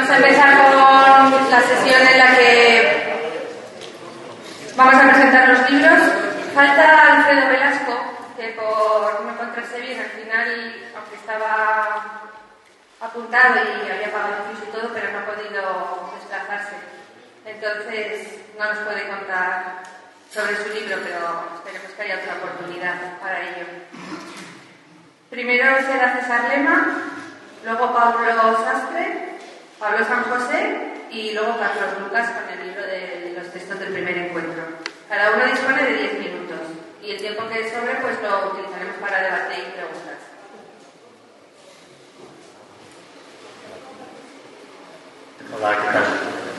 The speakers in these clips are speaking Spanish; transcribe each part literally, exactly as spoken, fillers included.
Vamos a empezar con la sesión en la que vamos a presentar los libros. Falta Alfredo Velasco, que por no encontrarse bien, al final, aunque estaba apuntado y había pagado el piso y todo, pero no ha podido desplazarse. Entonces, no nos puede contar sobre su libro, pero esperemos que haya otra oportunidad para ello. Primero será César Lema, luego Pablo Sastre, Pablo San José y luego Carlos Lucas con el libro de los textos del primer encuentro. Cada uno dispone de diez minutos y el tiempo que sobre pues lo utilizaremos para debate y preguntas. Hola, ¿qué tal?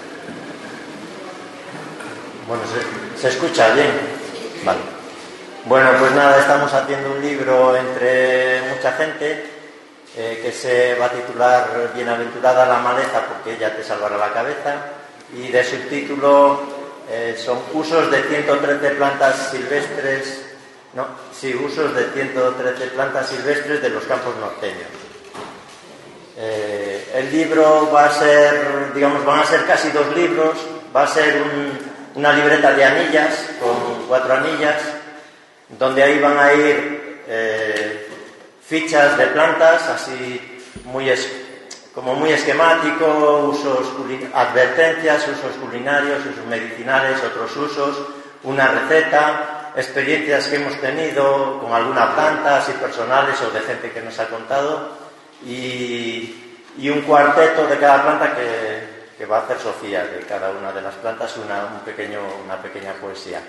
Bueno, ¿se, ¿se escucha bien? Vale. Bueno, pues nada, estamos haciendo un libro entre mucha gente eh, que se va a titular Bienaventurada la maleza porque ella te salvará la cabeza, y de subtítulo eh, son usos de ciento trece plantas silvestres, no, sí, usos de ciento trece plantas silvestres de los campos norteños. Eh, el libro va a ser, digamos, van a ser casi dos libros. Va a ser un, una libreta de anillas, con cuatro anillas, donde ahí van a ir eh, fichas de plantas, así muy es, como muy esquemático, usos, advertencias, usos culinarios, usos medicinales, otros usos, una receta, experiencias que hemos tenido con alguna planta, así personales o de gente que nos ha contado. Y, y un cuarteto de cada planta que, que va a hacer Sofía, de cada una de las plantas una, un pequeño, una pequeña poesía.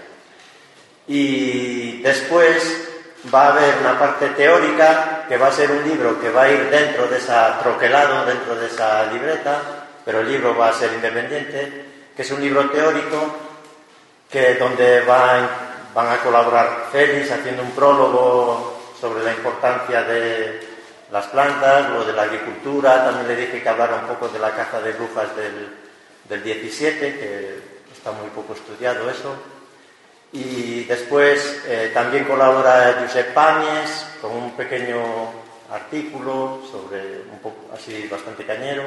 Y después va a haber una parte teórica, que va a ser un libro que va a ir dentro de esa, troquelado dentro de esa libreta, pero el libro va a ser independiente, que es un libro teórico que donde va, van a colaborar Félix haciendo un prólogo sobre la importancia de las plantas, lo de la agricultura. También le dije que hablara un poco de la caza de brujas del, del diecisiete, que está muy poco estudiado eso. Y después eh, también colabora Josep Pàmies con un pequeño artículo sobre un poco así bastante cañero.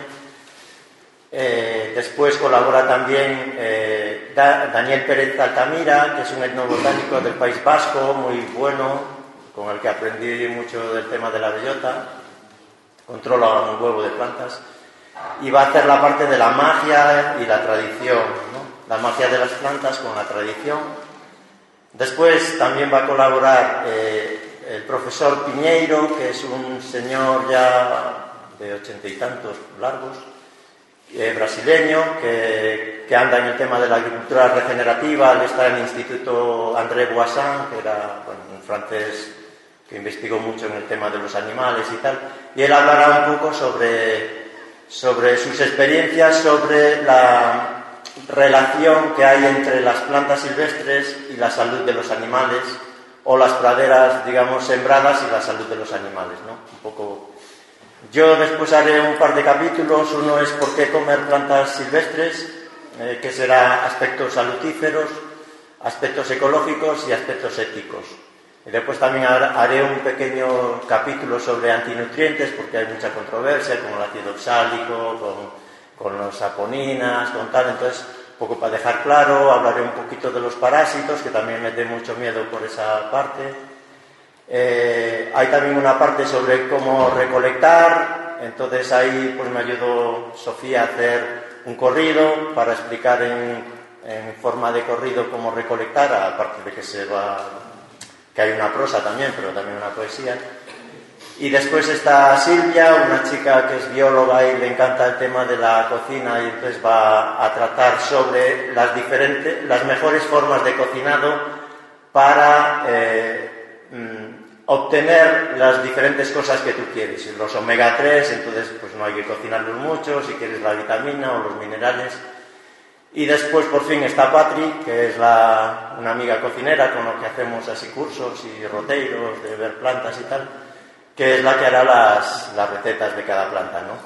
Eh, después colabora también eh, da, Daniel Pérez Altamira, que es un etnobotánico del País Vasco muy bueno, con el que aprendí mucho del tema de la bellota. Controla un huevo de plantas y va a hacer la parte de la magia y la tradición, ¿no? La magia de las plantas con la tradición. Después también va a colaborar eh, el profesor Piñeiro, que es un señor ya de ochenta y tantos largos, eh, brasileño, que, que anda en el tema de la agricultura regenerativa. Él está en el Instituto André Boissin, que era bueno, un francés que investigó mucho en el tema de los animales y tal, y él hablará un poco sobre, sobre sus experiencias, sobre la relación que hay entre las plantas silvestres y la salud de los animales, o las praderas, digamos, sembradas y la salud de los animales, ¿no? Un poco. Yo después haré un par de capítulos. Uno es por qué comer plantas silvestres, eh, que será aspectos salutíferos, aspectos ecológicos y aspectos éticos. Y después también haré un pequeño capítulo sobre antinutrientes, porque hay mucha controversia con el ácido oxálico, con, con las saponinas, con tal. Entonces, un poco para dejar claro, hablaré un poquito de los parásitos, que también me da mucho miedo por esa parte. Eh, hay también una parte sobre cómo recolectar. Entonces ahí pues me ayudó Sofía a hacer un corrido para explicar en, en forma de corrido cómo recolectar, aparte de que se va... que hay una prosa también, pero también una poesía. Y después está Silvia, una chica que es bióloga y le encanta el tema de la cocina, y entonces va a tratar sobre las diferentes, las mejores formas de cocinado para eh, mm, obtener las diferentes cosas que tú quieres. Los omega tres, entonces pues no hay que cocinarlos mucho, si quieres la vitamina o los minerales. Y después por fin está Patri, que es la, una amiga cocinera con la que hacemos así cursos y roteiros de ver plantas y tal, que es la que hará las, las recetas de cada planta, ¿no?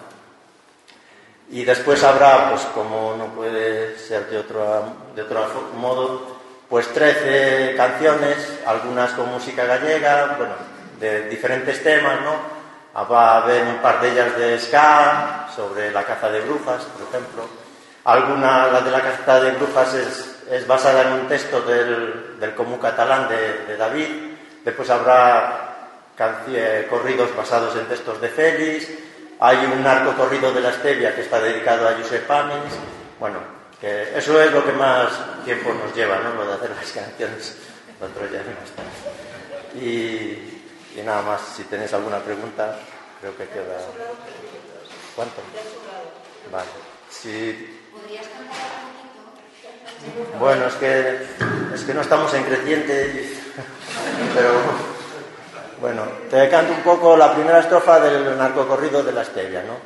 Y después habrá, pues como no puede ser de otro, de otro modo, pues trece canciones, algunas con música gallega, bueno, de diferentes temas, ¿no? Va a haber un par de ellas de ska, sobre la caza de brujas, por ejemplo. Alguna, la de la caza de brujas es, es basada en un texto del, del común catalán de, de David. Después habrá canci- corridos basados en textos de Félix. Hay un narco corrido de la Stevia que está dedicado a Josep Pàmies. Bueno, que eso es lo que más tiempo nos lleva, ¿no? Lo de hacer las canciones. Nosotros ya no está. Y... Y nada más, si tenéis alguna pregunta, creo que queda... ¿Cuánto? Vale. Si... ¿Podrías cantar un poquito? Bueno, es que, es que no estamos en creciente, pero bueno, te canto un poco la primera estrofa del narcocorrido de la Stevia, ¿no?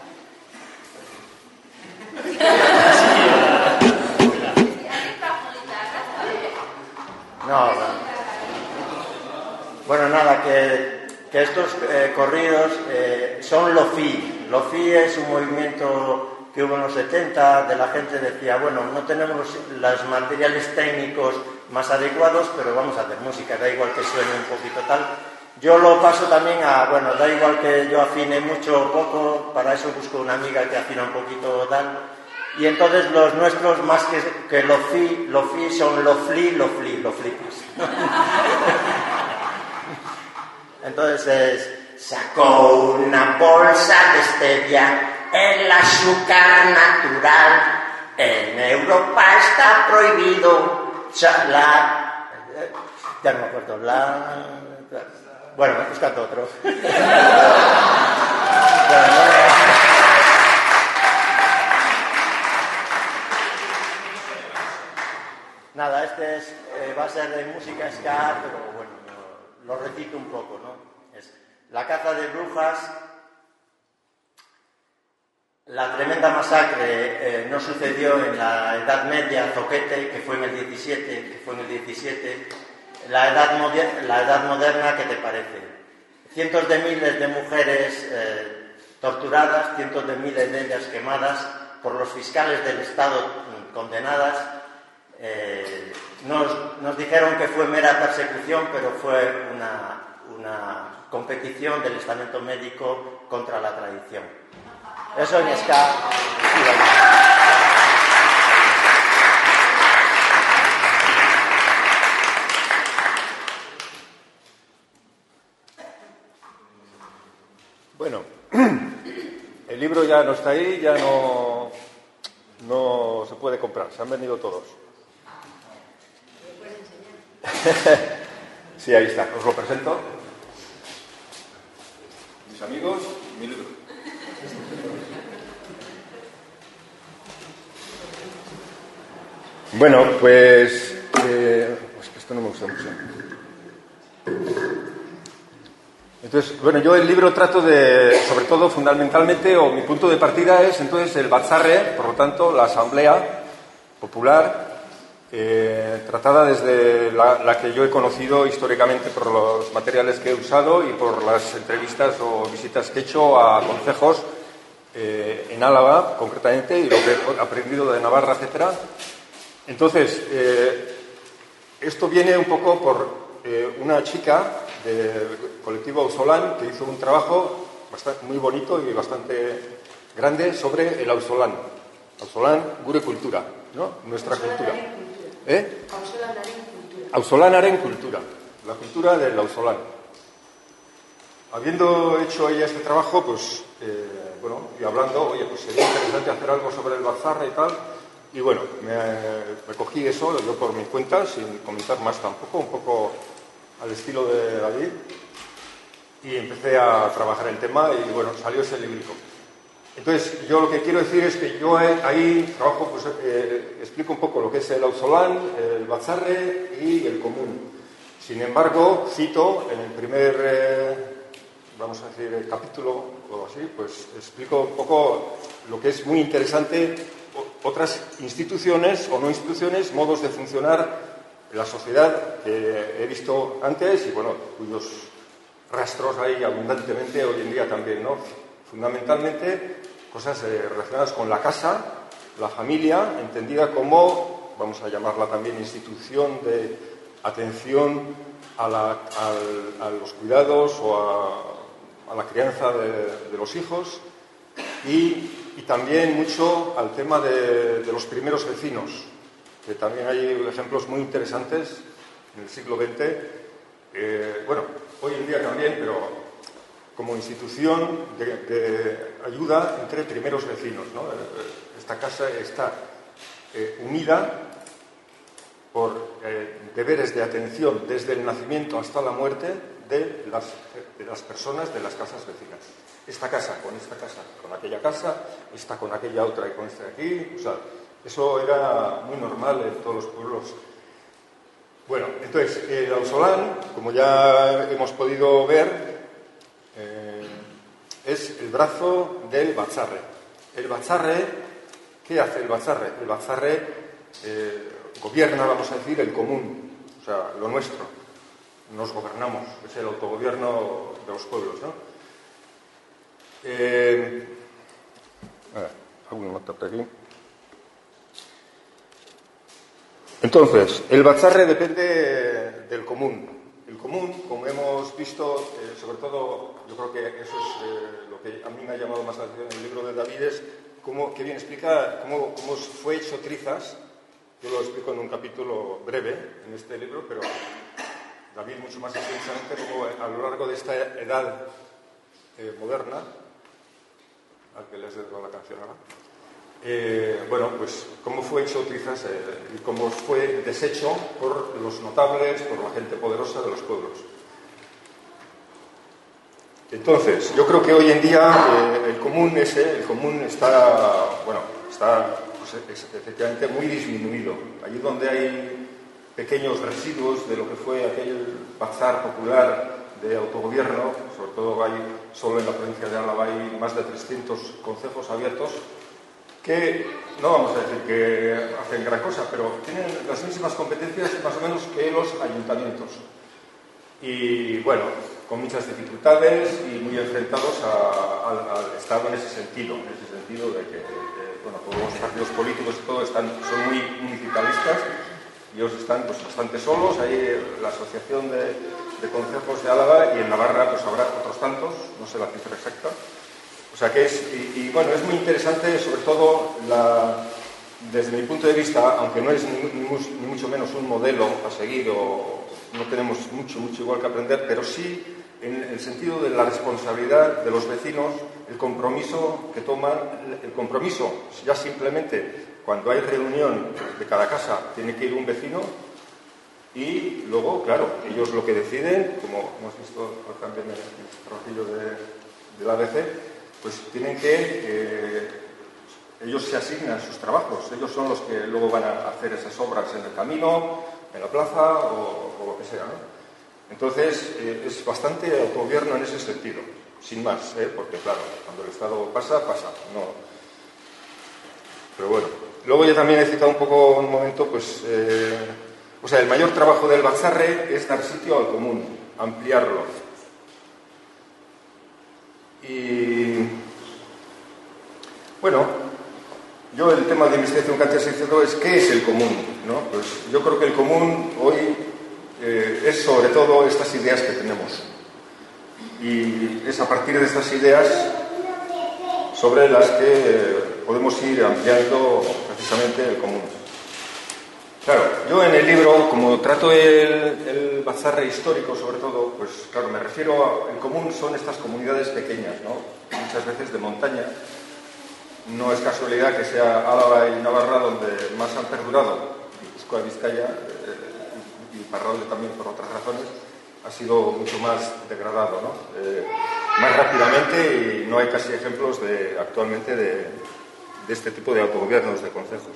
No, no. Bueno, nada, que, que estos eh, corridos eh, son Lo-Fi. Lo-Fi es un movimiento que hubo en los setenta, de la gente decía, bueno, no tenemos los, los materiales técnicos más adecuados, pero vamos a hacer música, da igual que suene un poquito tal. Yo lo paso también a, bueno, da igual que yo afine mucho o poco, para eso busco una amiga que afina un poquito tal. Y entonces los nuestros, más que, que Lo-Fi, Lo-Fi son Lo-Fli, Lo-Fli, Lo-Flipas. Entonces es, sacó una bolsa de stevia, el azúcar natural, en Europa está prohibido, la, ya no me acuerdo, la, bueno, buscando otro. Nada, este es, eh, va a ser de música ska, pero bueno, lo, lo repito un poco, ¿no? Es la caza de brujas, la tremenda masacre eh, no sucedió en la Edad Media, Zoquete, que fue en el diecisiete, que fue en el diecisiete, la edad, moder- la edad moderna, ¿qué te parece? Cientos de miles de mujeres eh, torturadas, cientos de miles de ellas quemadas por los fiscales del Estado, condenadas. Eh, nos, nos dijeron que fue mera persecución, pero fue una, una competición del estamento médico contra la tradición. Eso en ska. Bueno, el libro ya no está ahí, ya no, no se puede comprar, se han vendido todos. Sí, ahí está, os lo presento. Mis amigos, mi libro. Bueno, pues... Eh, es que esto no me gusta mucho. Entonces, bueno, yo el libro trato de, sobre todo, fundamentalmente, o mi punto de partida es, entonces, el Batzarre, por lo tanto, la Asamblea Popular, eh, tratada desde la, la que yo he conocido históricamente por los materiales que he usado y por las entrevistas o visitas que he hecho a concejos eh, en Álava, concretamente, y lo que he aprendido de Navarra, etcétera. Entonces, eh, esto viene un poco por eh, una chica del colectivo Auzolan que hizo un trabajo bastante, muy bonito y bastante grande sobre el Auzolan. Auzolan, gure cultura, ¿no? Nuestra cultura. ¿Eh? Auzolanaren cultura. La cultura del Auzolan. Habiendo hecho ella este trabajo, pues, eh, bueno, y hablando, oye, pues sería interesante hacer algo sobre el Batzarre y tal. Y bueno, me, me cogí eso, yo por mi cuenta, sin comentar más tampoco, un poco al estilo de David, y empecé a trabajar el tema y bueno, salió ese librito. Entonces, yo lo que quiero decir es que yo ahí trabajo, pues eh, explico un poco lo que es el Auzolan, el Batzarre y el común. Sin embargo, cito en el primer, eh, vamos a decir, el capítulo o así, pues explico un poco lo que es muy interesante, otras instituciones o no instituciones, modos de funcionar la sociedad que he visto antes y bueno, cuyos rastros hay abundantemente hoy en día también, ¿no? Fundamentalmente cosas eh, relacionadas con la casa, la familia, entendida como, vamos a llamarla también institución de atención a, la, a, a los cuidados o a a la crianza de, de los hijos y, y también mucho al tema de, de los primeros vecinos, que también hay ejemplos muy interesantes en el siglo veinte, eh, bueno, hoy en día también, pero como institución de, de ayuda entre primeros vecinos, ¿no? Esta casa está eh, unida por eh, deberes de atención desde el nacimiento hasta la muerte de las, de las personas de las casas vecinas. Esta casa con esta casa, con aquella casa, esta con aquella otra y con esta de aquí. O sea, eso era muy normal en todos los pueblos. Bueno, entonces, el Ausolán, como ya hemos podido ver, eh, es el brazo del Batzarre. El Batzarre, ¿qué hace el Batzarre? El Batzarre eh, gobierna, vamos a decir, el común, o sea, lo nuestro. Nos gobernamos, es el autogobierno de los pueblos, ¿no? Eh, a ver, hago una nota por aquí. Entonces, el Batzarre depende del común. El común, como hemos visto, eh, sobre todo, yo creo que eso es eh, lo que a mí me ha llamado más la atención en el libro de David, es cómo, que bien explica cómo, cómo fue hecho Trizas. Yo lo explico en un capítulo breve en este libro, pero David mucho más extensamente cómo a lo largo de esta edad eh, moderna, al que les dejo la canción ahora, eh, bueno, pues cómo fue hecho Trizas eh, y cómo fue deshecho por los notables, por la gente poderosa de los pueblos. Entonces, yo creo que hoy en día eh, el común ese, el común está, bueno, está pues, es, efectivamente muy disminuido. Allí donde hay pequeños residuos de lo que fue aquel bazar popular de autogobierno, sobre todo hay, solo en la provincia de Álava hay más de trescientos concejos abiertos, que no vamos a decir que hacen gran cosa, pero tienen las mismas competencias más o menos que los ayuntamientos. Y bueno, con muchas dificultades y muy enfrentados a, a, al Estado en ese sentido, en ese sentido de que, de, bueno, todos los partidos políticos y todo están, son muy municipalistas, y ellos están pues bastante solos. Hay la Asociación de, de Concejos de Álava y en Navarra pues habrá otros tantos, no sé la cifra exacta. O sea que es, y, y bueno, es muy interesante, sobre todo la, desde mi punto de vista, aunque no es ni, ni, ni mucho menos un modelo a seguir o no tenemos mucho, mucho igual que aprender, pero sí en el sentido de la responsabilidad de los vecinos, el compromiso que toman, el compromiso ya simplemente cuando hay reunión de cada casa tiene que ir un vecino y luego, claro, ellos lo que deciden, como hemos visto también en el trabajillo de, del A B C, pues tienen que, eh, ellos se asignan sus trabajos, ellos son los que luego van a hacer esas obras en el camino, en la plaza o, o lo que sea, ¿no? Entonces, eh, es bastante autogobierno en ese sentido, sin más, ¿eh? Porque claro, cuando el Estado pasa, pasa, no. Pero bueno, luego yo también he citado un poco un momento, pues, eh, o sea, el mayor trabajo del Batzarre es dar sitio al común, ampliarlo. Y bueno, yo el tema de investigación que antes he citado es ¿qué es el común? ¿No? Pues yo creo que el común hoy eh, es sobre todo estas ideas que tenemos. Y es a partir de estas ideas sobre las que eh, podemos ir ampliando precisamente el común. Claro, yo en el libro, como trato el, el Batzarre histórico sobre todo, pues claro, me refiero a, en común son estas comunidades pequeñas, ¿no? Muchas veces de montaña. No es casualidad que sea Álava y Navarra donde más han perdurado. Guipúzcoa, Vizcaya eh, y Iparralde también por otras razones ha sido mucho más degradado, ¿no? Eh, más rápidamente y no hay casi ejemplos de, actualmente de, de este tipo de autogobiernos de concejos.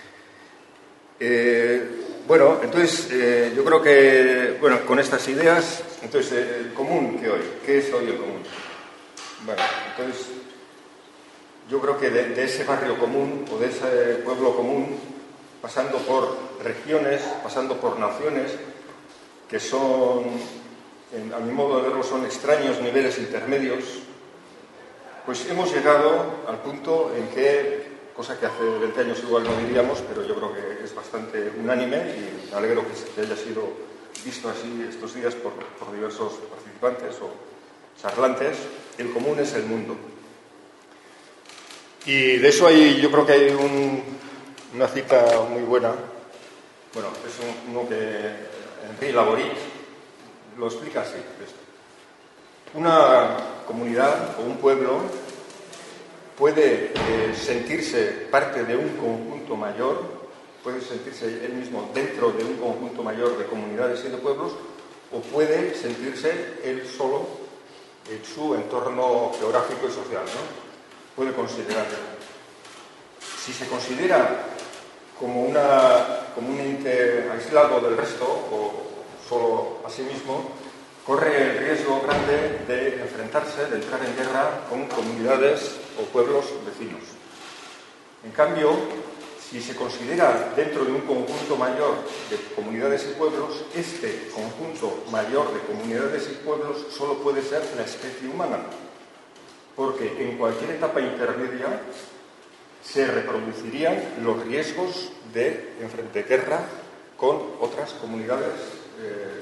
Eh, bueno, entonces eh, yo creo que, bueno, con estas ideas, entonces eh, el común que hoy, ¿qué es hoy el común? Bueno, entonces yo creo que de, de ese barrio común o de ese pueblo común, pasando por regiones, pasando por naciones, que son, en, a mi modo de verlo, son extraños niveles intermedios, pues hemos llegado al punto en que, cosa que hace veinte años igual no diríamos, pero yo creo que es bastante unánime y me alegro que haya sido visto así estos días por, por diversos participantes o charlantes, el común es el mundo. Y de eso hay, yo creo que hay un, una cita muy buena. Bueno, es un, uno que Henri Laborit lo explica así. Una comunidad o un pueblo puede eh, sentirse parte de un conjunto mayor, puede sentirse él mismo dentro de un conjunto mayor de comunidades y de pueblos, o puede sentirse él solo en su entorno geográfico y social, ¿no? Puede considerarlo. Si se considera como, una, como un ente aislado del resto, o solo a sí mismo, corre el riesgo grande de enfrentarse, de entrar en guerra con comunidades o pueblos vecinos. En cambio, si se considera dentro de un conjunto mayor de comunidades y pueblos, este conjunto mayor de comunidades y pueblos solo puede ser la especie humana, porque en cualquier etapa intermedia se reproducirían los riesgos de, de guerra con otras comunidades eh,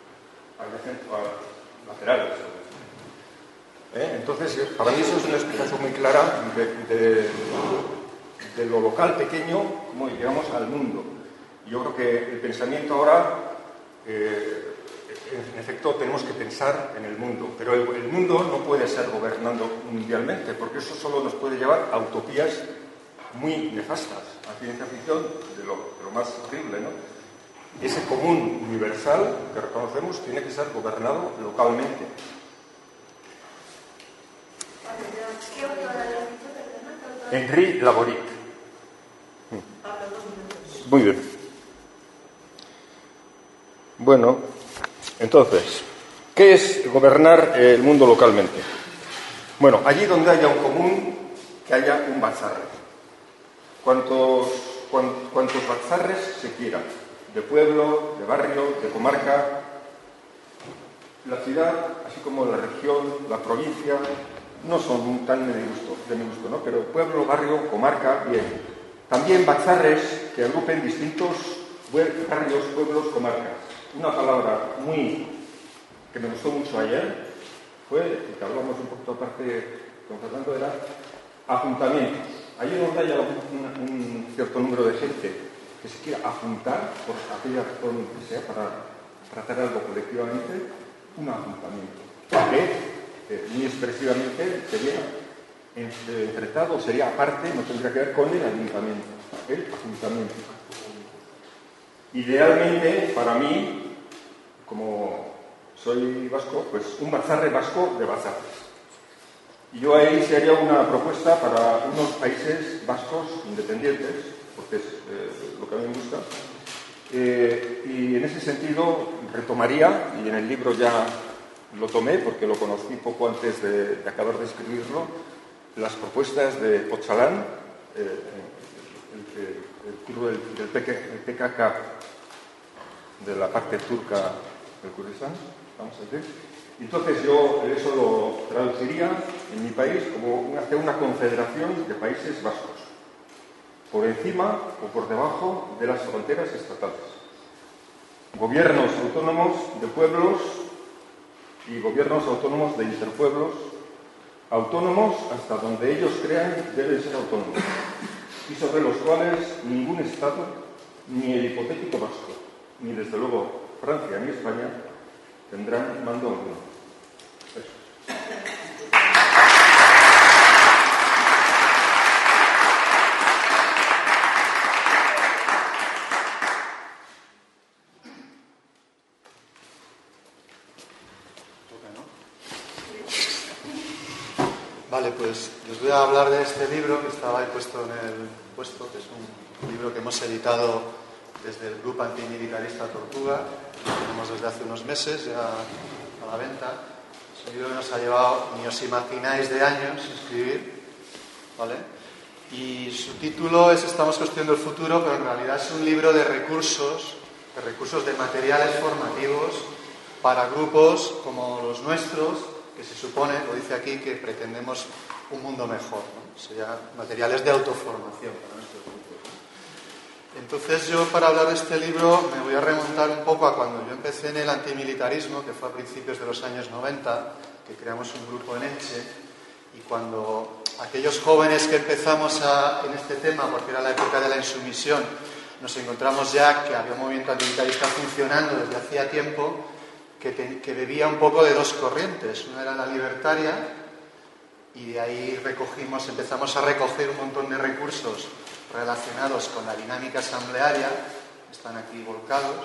laterales. ¿Eh? Entonces, para mí eso es una explicación muy clara de, de, de lo local pequeño, como llegamos al mundo. Yo creo que el pensamiento ahora, eh, en efecto, tenemos que pensar en el mundo, pero el, el mundo no puede ser gobernando mundialmente, porque eso solo nos puede llevar a utopías muy nefastas, a ciencia ficción de lo, de lo más horrible, ¿no? Ese común universal que reconocemos tiene que ser gobernado localmente. Henri Laborit. Muy bien. Bueno, entonces, ¿qué es gobernar el mundo localmente? Bueno, allí donde haya un común, que haya un bazar. Cuantos, cuantos bazarres se quieran. De pueblo, de barrio, de comarca. La ciudad, así como la región, la provincia, no son tan de mi gusto, de mi gusto, ¿no? Pero pueblo, barrio, comarca, bien. También bazarres que agrupen distintos barrios, pueblos, comarcas. Una palabra muy que me gustó mucho ayer fue, que hablamos un poquito aparte con Fernando, era ajuntamientos. Allí donde haya un, un cierto número de gente que se quiera ajuntar por aquella razón que sea para tratar algo colectivamente, un ajuntamiento. Que eh, muy expresivamente sería entretado, sería aparte, no tendría que ver con el ayuntamiento, el ajuntamiento. Idealmente, para mí, como soy vasco, pues un bazarre vasco de bazares. Y yo ahí se haría una propuesta para unos países vascos independientes, porque es eh, lo que a mí me gusta. Eh, y en ese sentido retomaría, y en el libro ya lo tomé porque lo conocí poco antes de, de acabar de escribirlo, las propuestas de Öcalan, eh, el, el, el curro del, del P K K de la parte turca del Kurdistán, vamos a decir. Entonces yo eso lo traduciría en mi país como una, una confederación de países vascos, por encima o por debajo de las fronteras estatales. Gobiernos autónomos de pueblos y gobiernos autónomos de interpueblos, autónomos hasta donde ellos crean deben ser autónomos, y sobre los cuales ningún Estado, ni el hipotético vasco, ni desde luego Francia ni España, tendrán mando alguno. Eso. Vale, pues les voy a hablar de este libro que estaba ahí puesto en el puesto, que es un libro que hemos editado desde el Grupo Antimilitarista Tortuga, lo tenemos desde hace unos meses ya a la venta. Es un libro que nos ha llevado, ni os imagináis, de años escribir, ¿vale? Y su título es Estamos construyendo el futuro, pero en realidad es un libro de recursos, de recursos de materiales formativos para grupos como los nuestros, que se supone, lo dice aquí, que pretendemos un mundo mejor, ¿no? Serían materiales de autoformación para nuestros grupos. Entonces yo, para hablar de este libro, me voy a remontar un poco a cuando yo empecé en el antimilitarismo, que fue a principios de los años noventa, que creamos un grupo en Elche, y cuando aquellos jóvenes que empezamos a, en este tema, porque era la época de la insumisión, nos encontramos ya que había un movimiento antimilitarista funcionando desde hacía tiempo, que, te, que bebía un poco de dos corrientes. Una era la libertaria, y de ahí recogimos, empezamos a recoger un montón de recursos relacionados con la dinámica asamblearia, están aquí volcados,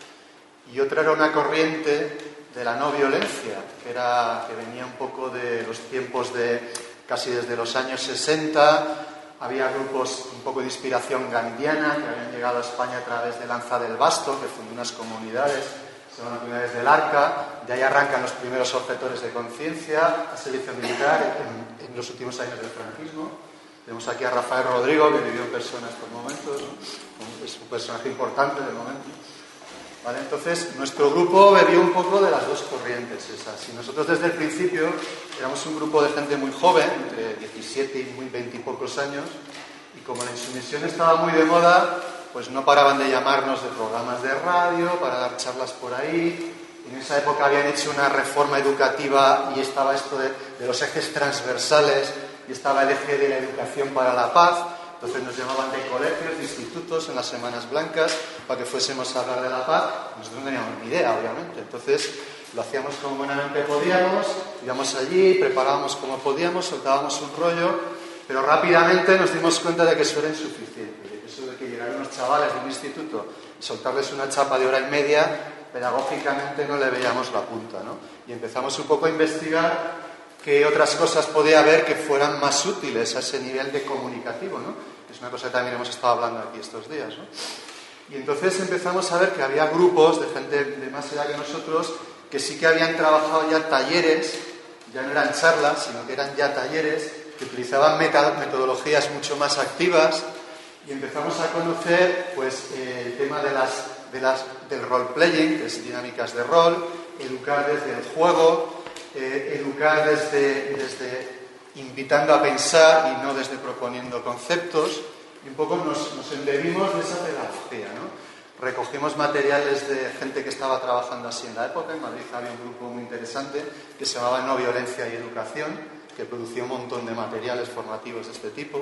y otra era una corriente de la no violencia, que, era, que venía un poco de los tiempos de casi desde los años sesenta. Había grupos un poco de inspiración gandhiana que habían llegado a España a través de Lanza del Basto, que fundó unas comunidades, son las comunidades del Arca. De ahí arrancan los primeros objetores de conciencia a servicio militar en, en los últimos años del franquismo. Tenemos aquí a Rafael Rodrigo, que vivió en persona estos momentos, ¿no? Es un personaje importante del momento. ¿Vale? Entonces, nuestro grupo bebió un poco de las dos corrientes esas. Y nosotros desde el principio éramos un grupo de gente muy joven, entre diecisiete y muy veintipocos años, y como la insumisión estaba muy de moda, pues no paraban de llamarnos de programas de radio para dar charlas por ahí. En esa época habían hecho una reforma educativa y estaba esto de, de los ejes transversales, y estaba el eje de la educación para la paz. Entonces nos llamaban de colegios, de institutos en las Semanas Blancas para que fuésemos a hablar de la paz. Nosotros no teníamos ni idea, obviamente. Entonces lo hacíamos como buenamente podíamos, íbamos allí, preparábamos como podíamos, soltábamos un rollo, pero rápidamente nos dimos cuenta de que eso era insuficiente, de que eso de que llegaran unos chavales de un instituto y soltarles una chapa de hora y media, pedagógicamente no le veíamos la punta, ¿no? Y empezamos un poco a investigar qué otras cosas podía haber que fueran más útiles a ese nivel de comunicativo, ¿no? Es una cosa que también hemos estado hablando aquí estos días, ¿no? Y entonces empezamos a ver que había grupos de gente de más edad que nosotros que sí que habían trabajado ya talleres, ya no eran charlas, sino que eran ya talleres, que utilizaban metodologías mucho más activas, y empezamos a conocer pues, eh, el tema de las, de las, del role-playing, que es dinámicas de rol, educar desde el juego, eh, educar desde, desde invitando a pensar y no desde proponiendo conceptos, y un poco nos, nos embebimos de esa pedagogía, ¿no? Recogimos materiales de gente que estaba trabajando así en la época. En Madrid había un grupo muy interesante que se llamaba No Violencia y Educación, que producía un montón de materiales formativos de este tipo.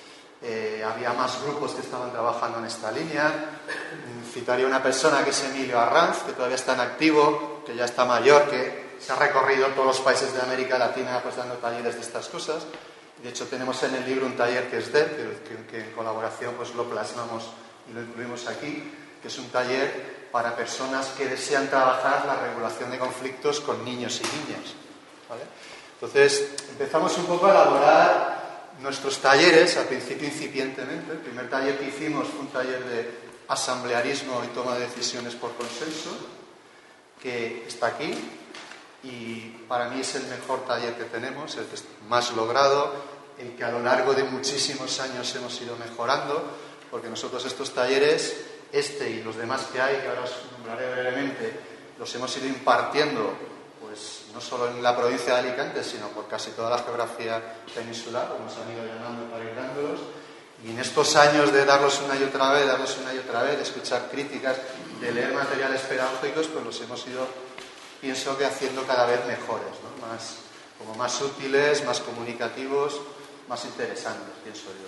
Eh, había más grupos que estaban trabajando en esta línea. Citaría una persona que es Emilio Arranz, que todavía está en activo, que ya está mayor, que se ha recorrido todos los países de América Latina pues dando talleres de estas cosas. De hecho, tenemos en el libro un taller que es de él, que, que, que en colaboración pues lo plasmamos y lo incluimos aquí, que es un taller para personas que desean trabajar la regulación de conflictos con niños y niñas, ¿vale? Entonces, empezamos un poco a elaborar nuestros talleres, al principio incipientemente. El primer taller que hicimos fue un taller de asamblearismo y toma de decisiones por consenso, que está aquí, y para mí es el mejor taller que tenemos, el que es más logrado, el que a lo largo de muchísimos años hemos ido mejorando, porque nosotros estos talleres, este y los demás que hay, que ahora os nombraré brevemente, los hemos ido impartiendo, pues no solo en la provincia de Alicante, sino por casi toda la geografía peninsular, como nos han ido llamando para ir dándolos. Y en estos años de darlos una y otra vez, darlos una y otra vez, de escuchar críticas, de leer materiales pedagógicos, pues los hemos ido, pienso que haciendo cada vez mejores, ¿no? Más, como más útiles, más comunicativos, más interesantes, pienso yo.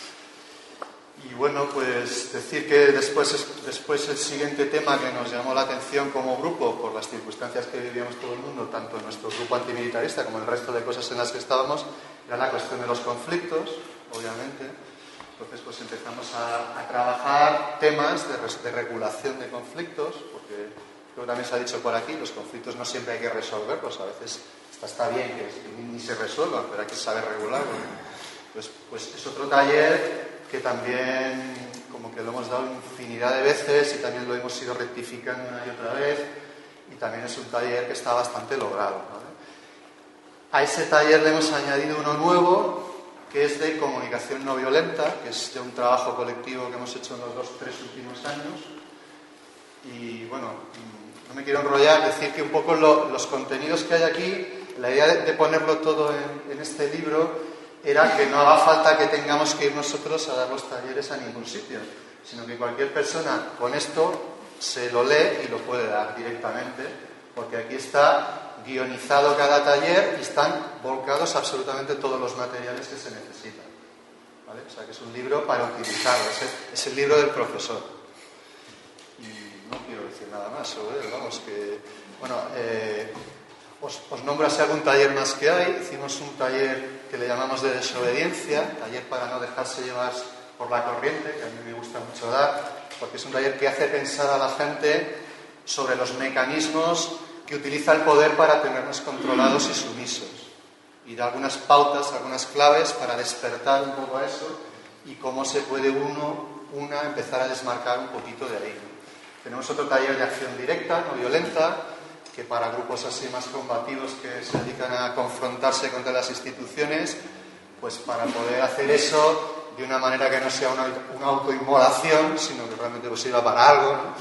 Y bueno, pues decir que después, después el siguiente tema que nos llamó la atención como grupo, por las circunstancias que vivíamos todo el mundo, tanto en nuestro grupo antimilitarista como en el resto de cosas en las que estábamos, era la cuestión de los conflictos, obviamente. Entonces pues empezamos a, a trabajar temas de, de regulación de conflictos, porque creo que también se ha dicho por aquí, los conflictos no siempre hay que resolverlos, a veces está, está bien que, que ni se resuelvan, pero hay que saber regularlos. Pues, pues es otro taller que también como que lo hemos dado infinidad de veces y también lo hemos ido rectificando una y otra vez, y también es un taller que está bastante logrado, ¿vale? A ese taller le hemos añadido uno nuevo, que es de comunicación no violenta, que es de un trabajo colectivo que hemos hecho en los dos, tres últimos años. Y bueno, no me quiero enrollar, decir que un poco lo, los contenidos que hay aquí, la idea de, de ponerlo todo en, en este libro era que no haga falta que tengamos que ir nosotros a dar los talleres a ningún sitio, sino que cualquier persona con esto se lo lee y lo puede dar directamente, porque aquí está guionizado cada taller y están volcados absolutamente todos los materiales que se necesitan, ¿vale? O sea que es un libro para utilizarlo, es el, es el libro del profesor. Y no quiero decir nada más sobre él, vamos, que, bueno, eh, os, os nombro así algún taller más que hay. Hicimos un taller que le llamamos de desobediencia, taller para no dejarse llevar por la corriente, que a mí me gusta mucho dar, porque es un taller que hace pensar a la gente sobre los mecanismos que utiliza el poder para tenernos controlados y sumisos, y da algunas pautas, algunas claves para despertar un poco a eso y cómo se puede uno, una, empezar a desmarcar un poquito de ahí. Tenemos otro taller de acción directa, no violenta, que para grupos así más combativos que se dedican a confrontarse contra las instituciones, pues para poder hacer eso de una manera que no sea una, una autoinmolación, sino que realmente pues sirva para algo, ¿no?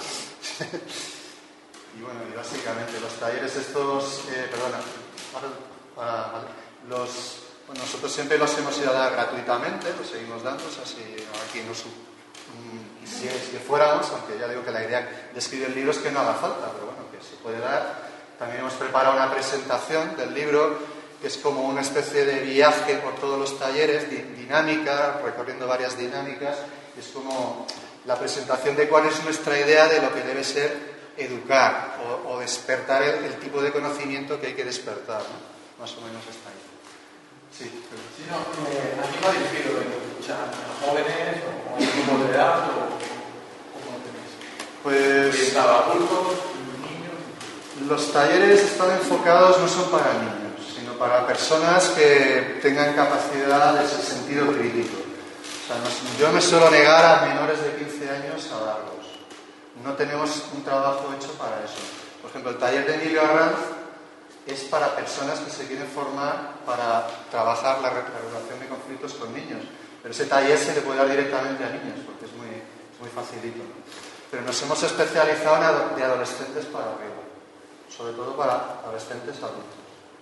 Y bueno, y básicamente los talleres estos, eh, perdona, para, para, los, bueno, nosotros siempre los hemos ido a dar gratuitamente, los seguimos dando, o sea, si aquí no um, quisierais que fuéramos, aunque ya digo que la idea de escribir el libro es que no haga falta, pero bueno, que se puede dar. También hemos preparado una presentación del libro, que es como una especie de viaje por todos los talleres, di, dinámica, recorriendo varias dinámicas, y es como la presentación de cuál es nuestra idea de lo que debe ser educar o, o despertar el, el tipo de conocimiento que hay que despertar, ¿no? Más o menos está ahí. Sí, pero... sí, no, eh, ¿a qué va dirigido? ¿A jóvenes o a un grupo de edad o cómo lo tenéis? Pues... ¿Estaba adultos, niños? Los talleres están enfocados, no son para niños, sino para personas que tengan capacidad de ese sentido crítico. O sea, no, yo me suelo negar a menores de quince años a darlos. No tenemos un trabajo hecho para eso. Por ejemplo, el taller de Emilio Arranz es para personas que se quieren formar para trabajar la regulación de conflictos con niños. Pero ese taller se le puede dar directamente a niños, porque es muy, es muy facilito, ¿no? Pero nos hemos especializado en ado- de adolescentes para arriba, sobre todo para adolescentes adultos.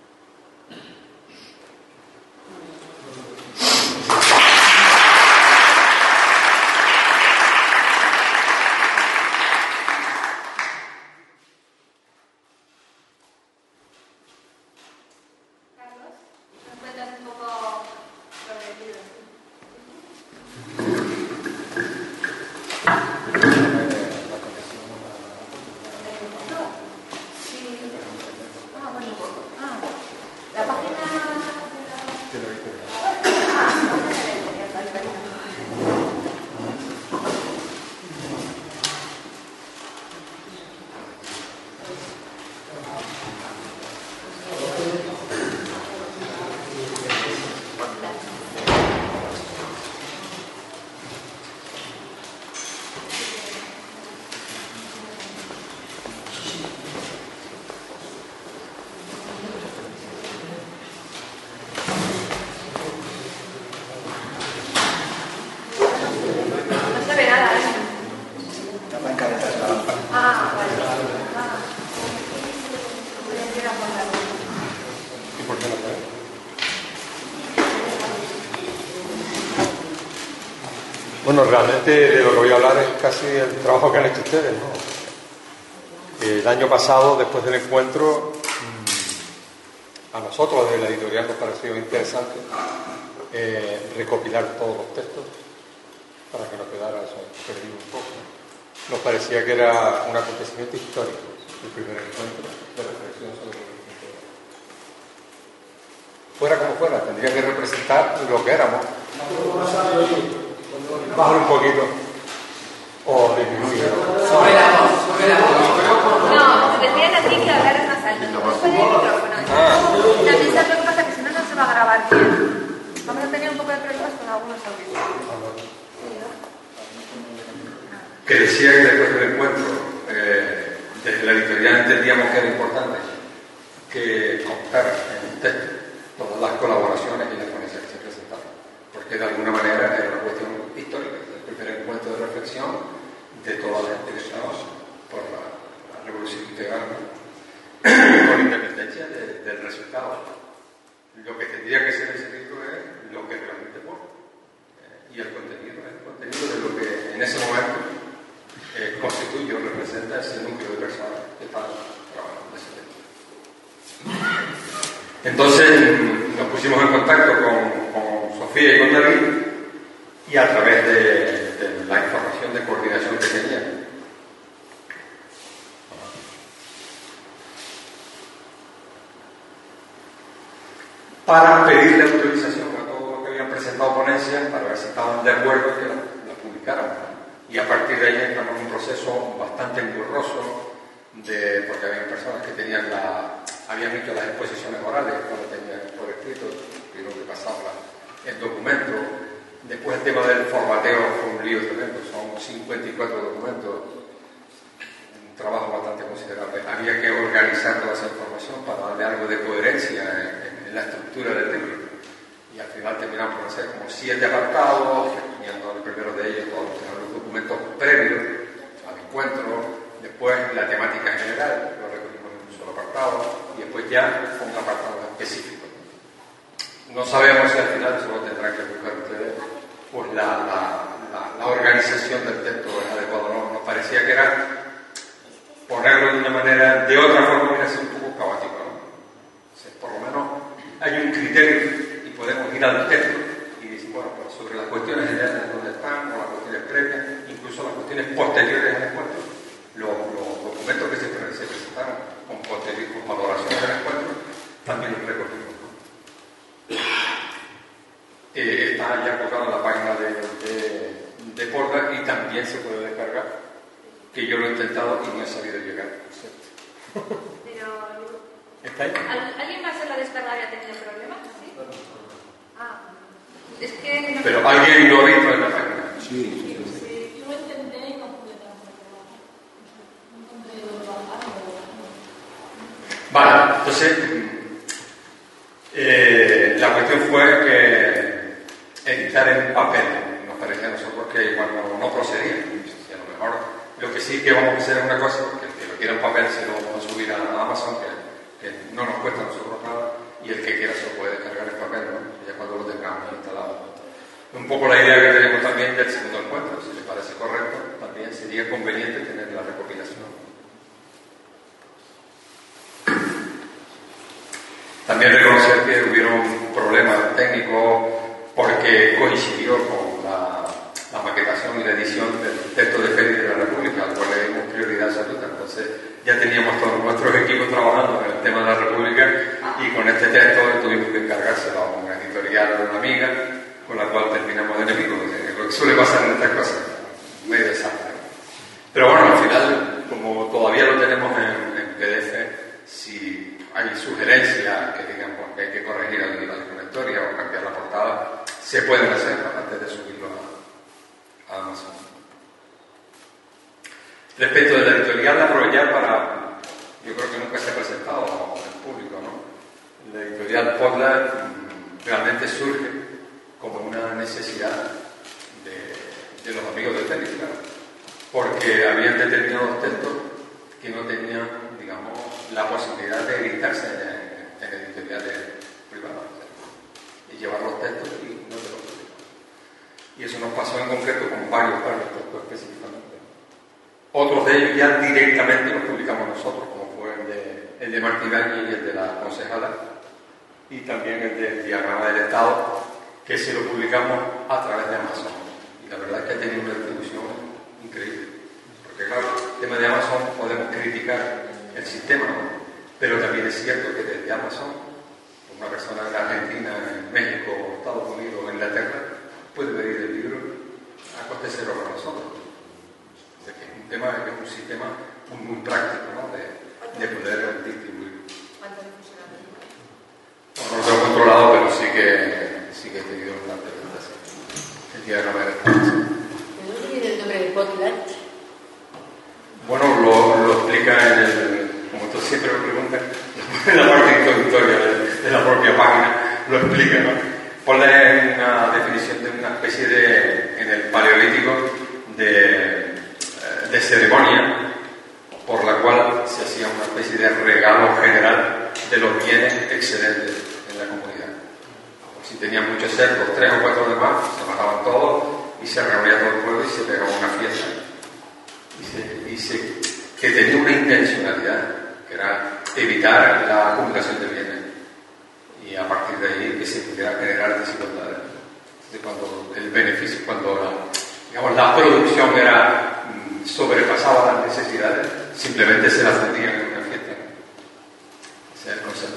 Bueno, realmente de lo que voy a hablar es casi el trabajo que han hecho ustedes, ¿no? El año pasado, después del encuentro, a nosotros de la editorial nos pareció interesante eh, recopilar todos los textos para que nos quedara eso perdido un poco. Nos parecía que era un acontecimiento histórico, el primer encuentro de reflexión sobre el movimiento. Fuera como fuera, tendría que representar lo que éramos. Bájalo un poquito. O disminuye. Sobre la voz, sobre la voz. No, te decían a ti que hablaras más alto. No puedes poner el micrófono. Ah. También sabes lo que pasa, que si no, no se va a grabar bien. Vamos a tener un poco de problemas con algunos audios. Que decía que después del encuentro, eh, desde la editorial entendíamos que era importante que contar en un texto todas las colaboraciones y las ponencias que se presentaban, porque de alguna manera era una cuestión histórica, el primer encuentro de reflexión de toda la gente que estaba por la, la revolución integral, con independencia de, del resultado. Lo que tendría que ser ese libro es lo que ese momento eh, constituye o representa ese núcleo de personas que están trabajando en ese tema. Entonces nos pusimos en contacto con, con Sofía y con David, y a través de, de la información de coordinación que tenían, para pedirle autorización a todo lo que habían presentado ponencias, para ver si estaban de acuerdo en que la, la publicáramos. Y a partir de ahí entramos en un proceso bastante engorroso, de, porque había personas que tenían la, habían hecho las exposiciones orales, no lo tenían por escrito, tuvieron que pasar el documento. Después el tema del formateo fue un lío tremendo, son cincuenta y cuatro documentos, un trabajo bastante considerable. Había que organizar toda esa información para darle algo de coherencia en, en la estructura del libro. Y al final terminamos por hacer como siete apartados, incluyendo el primero de ellos todos los documentos previos al encuentro, después la temática general, lo recogimos en un solo apartado, y después ya con un apartado específico. No sabemos si al final solo tendrán que buscar ustedes pues la, la, la, la organización del texto es adecuada. No, nos parecía que era ponerlo de una manera, de otra forma hubiera sido un poco caótico, ¿no? O sea, por lo menos hay un criterio y podemos ir al texto y decir, bueno, pues sobre las cuestiones generales donde están, o las cuestiones previas, incluso las cuestiones posteriores al encuentro, los, los documentos que se, se presentaron con, posterior, con valoración del encuentro, también los recogimos. Eh, está ya colgado en la página de, de, de Porda, y también se puede descargar, que yo lo he intentado y no he sabido llegar. Pero, ¿está ahí? ¿alguien más en la descarga había tenido problemas? ¿Sí? Ah, es que... No. Pero alguien lo ha visto en la página. Sí, sí, yo lo intenté y no pude tampoco. No encontré dónde bajar. Vale, entonces eh, la cuestión fue que editar en papel nos parecía a nosotros que igual no, no procedía. Y a lo mejor lo que sí que vamos a hacer es una cosa, que el que lo quiera en papel se lo vamos a subir a Amazon, que, que no nos cuesta a nosotros nada, y el que quiera se lo puede descargar en papel, ¿no? Ya cuando lo tengamos instalado. Un poco la idea que tenemos también del segundo encuentro, si les parece correcto, también sería conveniente tener la recopilación. También reconocer que hubieron problemas técnicos porque coincidió con la, la maquetación y la edición del texto de Félix de la República, al cual le dimos prioridad absoluta. Entonces ya teníamos todos nuestros equipos trabajando en el tema de la República, y con este texto tuvimos que encargárselo a una editorial de una amiga, con la cual terminamos de enemigos, lo que suele pasar en estas cosas, medio desastre. Pero bueno, al final, como todavía lo tenemos en, en P D F, si hay sugerencias que digamos que hay que corregir alguna historia o cambiar la portada, se pueden hacer antes de subirlo a, a Amazon. Respecto de la editorial, aprovechar para, yo creo que nunca se ha presentado al público, ¿no? La editorial Podla realmente surge como una necesidad de, de los amigos de Félix, claro, porque habían determinados textos que no tenían, digamos, la posibilidad de editarse en, en editoriales privadas, y llevar los textos y no se los publicaban. Y eso nos pasó en concreto con varios, varios textos específicamente. Otros de ellos ya directamente los publicamos nosotros, como fue el de, el de Martínez y el de la concejala, y también el del diagrama del Estado, que se lo publicamos a través de Amazon. Y la verdad es que ha tenido una distribución increíble. Porque claro, el tema de Amazon podemos criticar el sistema, ¿no? Pero también es cierto que desde Amazon, una persona en Argentina, en México, Estados Unidos o Inglaterra, puede pedir el libro a coste cero para nosotros. O sea que es un tema, es un sistema muy, muy práctico, ¿no? de, de poder distribuir. ¿Cuánto funcionamiento? No lo tengo controlado, pero sí que, sí que he tenido bastante tentación. El diagrama del Estado. ¿De dónde viene el nombre de Potlatch? Bueno, lo, lo explica en el, como tú siempre me preguntas, en la parte introductoria de, de la propia página, lo explica, ¿no? Ponle una definición de una especie de, en el paleolítico, de, de ceremonia por la cual se hacía una especie de regalo general de los bienes excedentes en la comunidad. Si tenían muchos cerdos, tres o cuatro demás, se mataban todos y se reunía todo del pueblo y se pegaba una fiesta. Y se, y se, que tenía una intencionalidad, que era evitar la acumulación de bienes. Y a partir de ahí que se pudiera generar desigualdades. Entonces, cuando el beneficio, cuando la, digamos, la producción era, sobrepasaba las necesidades, simplemente se las vendía en una fiesta. Ese es el concepto.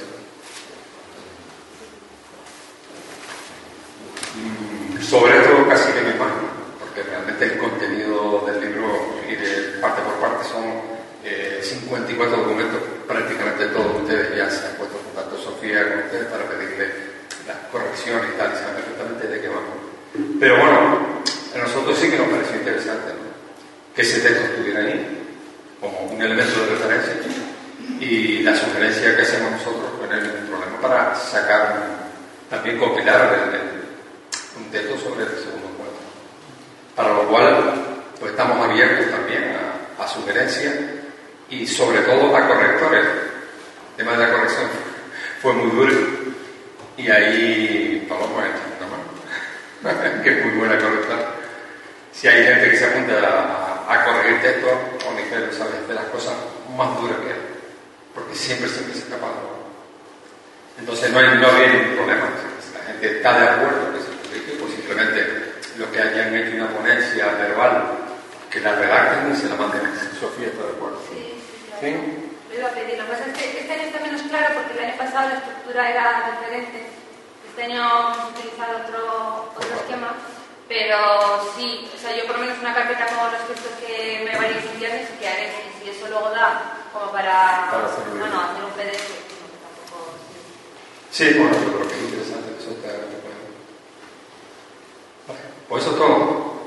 Sobre esto casi que me imagino, porque realmente el contenido del libro y de parte por parte son eh, cincuenta y cuatro documentos. Prácticamente todos ustedes ya se han puesto en contacto, Sofía, con ustedes para pedirle las correcciones y tal, y saben perfectamente de qué vamos. Pero bueno, a nosotros sí que nos pareció interesante, ¿no?, que ese texto estuviera ahí como un elemento de referencia, y la sugerencia que hacemos nosotros no es ningún problema para sacar, también compilar el, el, un texto sobre el segundo cuento, para lo cual pues estamos abiertos también a, a sugerencias y sobre todo a correctores. El tema de la corrección fue muy duro y ahí vamos a echar una mano que es muy buena correctora. Si hay gente que se apunta a, a corregir textos, Onigel sabe de las cosas más duras que hay, porque siempre siempre se escapa algo. Entonces no hay, no hay ningún problema. Si la gente está de acuerdo que se publique, pues simplemente lo que hayan hecho una ponencia verbal, que la redacten y se la manden. Sofía, ¿está de acuerdo? Sí, sí, claro. ¿Sí? Lo iba a pedir. Lo que pasa es que este año está menos claro porque el año pasado la estructura era diferente. Este año hemos utilizado otro, otro esquema, pero sí, o sea, yo por lo menos una carpeta con los textos que me vayáis enviando sí que haré. Y si eso luego da como para, para hacer un, bueno, hacer un P D F, no, tampoco. Sí, sí, bueno, yo creo que es interesante que eso te haga. Vale, pues eso es todo.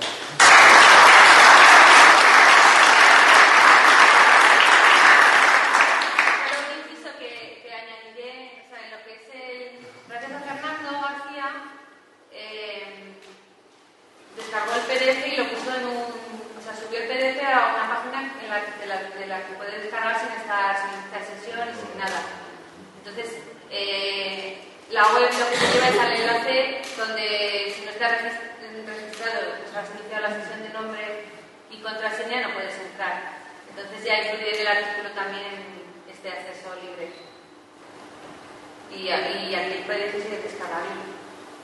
Descargó el P D F y lo puso en un... O sea, subió el P D F a una página en la, de, la, de la que puedes descargar sin estar, sin estar sesión y sin nada. Entonces, eh, la web lo que te lleva es al enlace donde si no estás registrado, pues has iniciado la sesión de nombre y contraseña, no puedes entrar. Entonces ya incluye en el artículo también este acceso libre. Y, y aquí el P D F sigue descargable.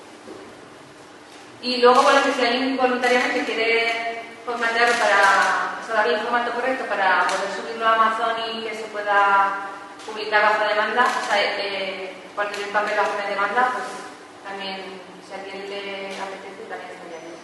Y luego, bueno, que si alguien voluntariamente quiere formatearlo para, o sea, darle el formato correcto para poder subirlo a Amazon y que se pueda publicar bajo demanda, o sea, eh, cualquier papel bajo demanda, pues también, si a alguien le apetece, también estaría bien.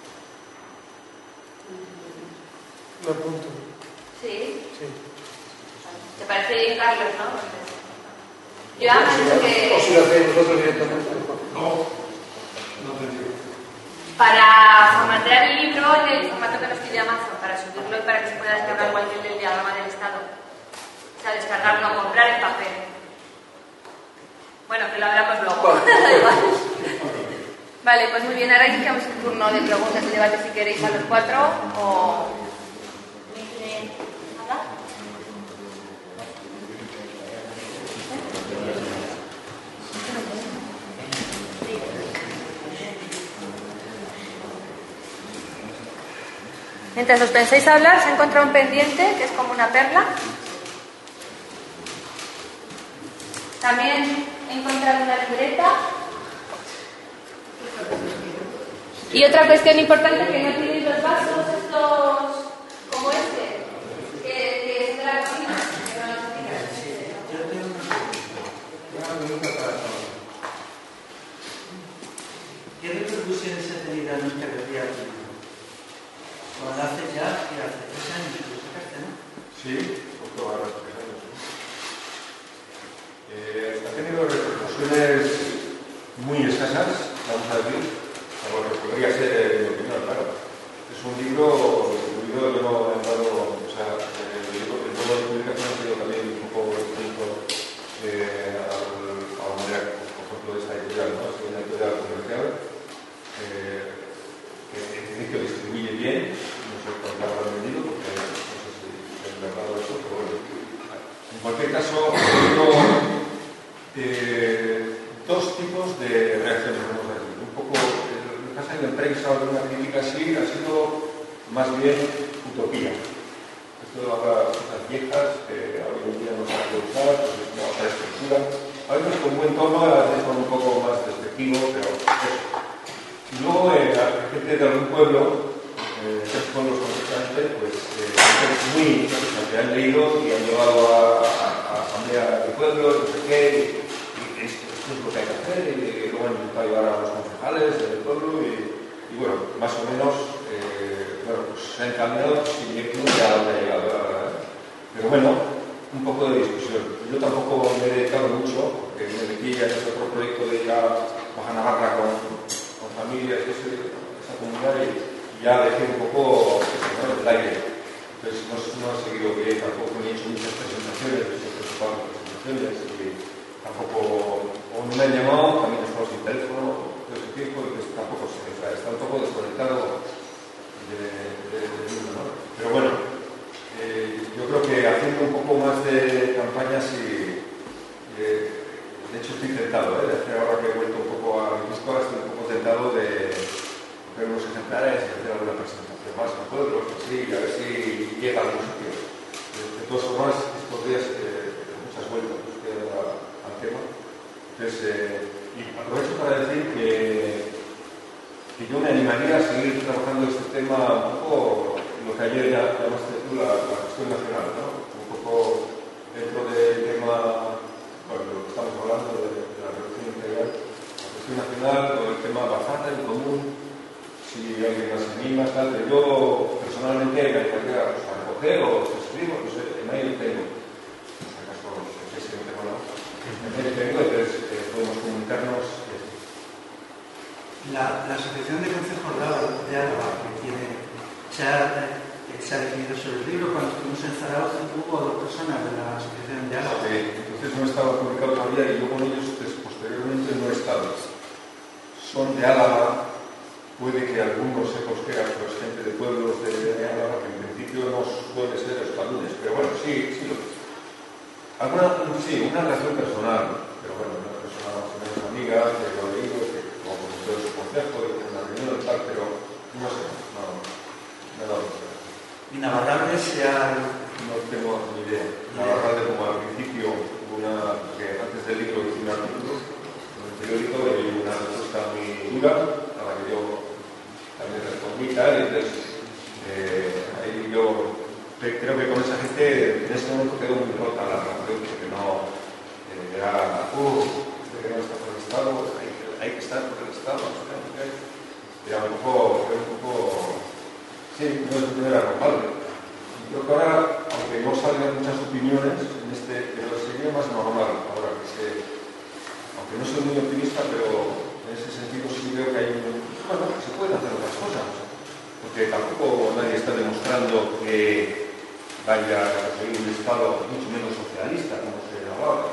Lo apunto. ¿Sí? Sí. ¿Te parece bien, Carlos, no? Yo además O que... si lo hacéis vosotros directamente. No, no te entiendo. Para formatear el libro en el formato que nos pide Amazon, para subirlo y para que se pueda descargar cualquier diagrama del Estado. O sea, descargar, no comprar el papel. Bueno, que lo hablamos luego. Vale, pues muy bien, ahora iniciamos el turno de preguntas y debates si queréis a los cuatro o... ¿Hablar? Mientras os pensáis hablar, se ha encontrado un pendiente que es como una perla. También he encontrado una libreta. Y otra cuestión importante, que no tenéis los vasos estos como este, que, que es de la cocina, que no los tenéis. ¿Qué repercusiones ha tenido en nuestra vida? Cuando hace ya, ¿qué hace? ¿Tres años que lo sacaste, no? Sí, poco ahora tres años. Eh, ha tenido repercusiones muy escasas, vamos a decir, a lo que podría ser mi opinión, claro. Es un libro, el libro yo no he dado, o sea, el libro el modo de publicación ha sido también un poco distinto eh, al, a la manera, por ejemplo, de esta editorial, ¿no? Es una editorial comercial. Eh, que en principio distribuye bien, no sé cuánto habrá vendido, porque no sé si es verdad o eso, pero bueno. En cualquier caso, tengo eh, dos tipos de reacciones, vamos a decir. Un poco, lo que pasa en la prensa o en una crítica política así ha sido más bien utopía. Esto de hablar cosas viejas que hoy en día no se puede usar, pues es una otra estructura. A veces con buen tono, a veces con un poco más despectivo, pero eso. Y luego eh, la gente de algún pueblo, eh, esos pueblos concretamente, pues eh, gente muy interesantes que han leído y han llevado a, a, a asamblea de pueblo, no sé qué, y, y esto, esto es lo que hay que hacer, y, y luego han intentado llevar a los concejales del pueblo, y, y bueno, más o menos, eh, bueno, pues se han cambiado sin dirección ya donde ha llegado, la verdad. Pero bueno, un poco de discusión. Yo tampoco me he dedicado mucho, porque me metí ya en ese otro proyecto de ir a Baja Navarra con, con familias de esa comunidad y ya dejé un poco ¿no? el aire. Entonces no, no he seguido bien, tampoco me he hecho muchas presentaciones, me he preocupado de presentaciones y tampoco, o no me han llamado, también he estado sin teléfono todo ese tiempo y pues tampoco se me trae, está un poco desconectado de, de, de mundo, ¿no? Pero bueno, eh, yo creo que haciendo un poco más de campañas y eh, de hecho estoy tentado, ¿eh? De hacer ahora que he vuelto un poco a mi disco, estoy un poco tentado de ver unos ejemplares y hacer alguna presentación más en pueblos, así, y a ver si llega a algún sitio. De, de todas formas, estos días eh, muchas vueltas al tema. Entonces, eh, y aprovecho para decir que, que yo me animaría a seguir trabajando este tema un poco, lo que ayer ya llamaste tú, la, la cuestión nacional, ¿no? Un poco dentro del tema, bueno, de lo que estamos hablando, de, de la revolución integral, la cuestión nacional, o el tema Bazarra en común, si alguien más anima, tal, pero yo personalmente me encantaría pues, a recoger o te escribo, no sé, en mail tengo. En este caso, no sé si no tengo nada. En mail tengo, entonces eh, podemos comunicarnos. La, la Asociación de Consejos de Álava, que tiene, se, ha, eh, se ha definido sobre el libro, cuando estuvimos en Zaragoza hubo dos personas de la Asociación de Álava. Okay. Entonces no estaba publicado todavía y yo con ellos pues, posteriormente no he estado. Son de Álava. Puede que algunos se cosquean, pues gente de pueblos de, de Álava, que en principio no suele ser españoles, pero bueno, sí, sí lo es. Alguna, sí, una relación personal, pero bueno, una persona más o menos amiga, que lo he leído, que como profesor de su consejo, de una reunión y tal, pero no sé, no, no, no. ¿Y Navarralde se ha...? No tengo ni idea. Navarralde, como al principio, una, que antes del libro hice un artículo, en el periódico, y una respuesta muy dura, a la que yo también respondí y tal, entonces eh, ahí yo creo que con esa gente en ese momento quedó muy rota la relación, porque no eh, era, uff, usted que no está por el Estado, hay que, hay que estar por el Estado, no sé, no sé, era un poco, era un poco, sí, no, no era normal. Creo que ahora, aunque no salgan muchas opiniones en este, pero sería más normal ahora que se, aunque no soy muy optimista, pero en ese sentido sí veo que hay un, bueno, que se pueden hacer otras cosas, porque tampoco nadie está demostrando que vaya a conseguir un Estado mucho menos socialista, como se hablaba.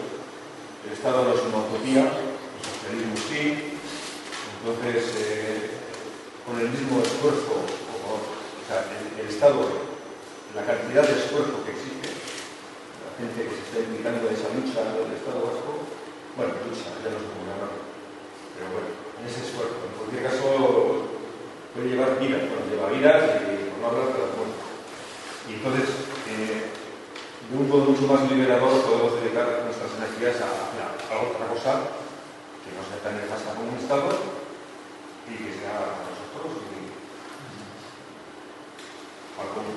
El Estado no es una utopía, el socialismo sí, entonces eh, con el mismo esfuerzo, o, o sea, el, el Estado, la cantidad de esfuerzo que existe, la gente que se está implicando en esa lucha del Estado vasco, bueno, lucha, ya no sé cómo llamarlo, pero bueno, en ese esfuerzo, en cualquier caso puede llevar vidas, bueno, lleva vidas y por no hablar de las muertes. Y entonces, eh, de un modo mucho más liberador podemos dedicar nuestras energías a, a, a otra cosa que no sea tan nefasta como un Estado y que sea a nosotros y al común.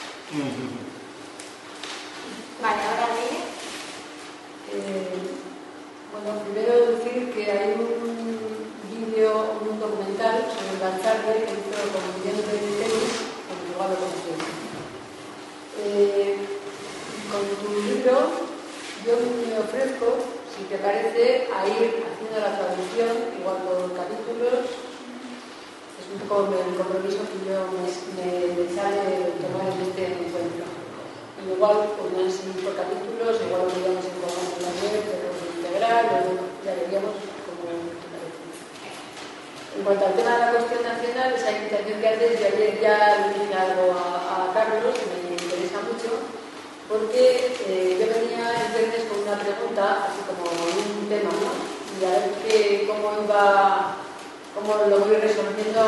Vale, ahora lee. Eh, bueno, primero decir que hay un vídeo, un documental sobre el Batzarre que hizo con Guillermo de Tenis, con el lugar lo conocemos. Eh, con tu libro yo me ofrezco, si te parece, a ir haciendo la traducción, igual por capítulos. Es un poco el compromiso que yo me, me, me sale tomar en este encuentro. Y igual podrían seguir por capítulos, igual podríamos encontrar en la web, pero integral, o ya veríamos cómo te parece. En cuanto al tema de la cuestión nacional, esa invitación que haces, yo ayer ya le dije algo a, a Carlos, que me interesa mucho, porque eh, yo venía en viernes con una pregunta, así como un tema, ¿no? Y a ver que, cómo iba... cómo lo voy resolviendo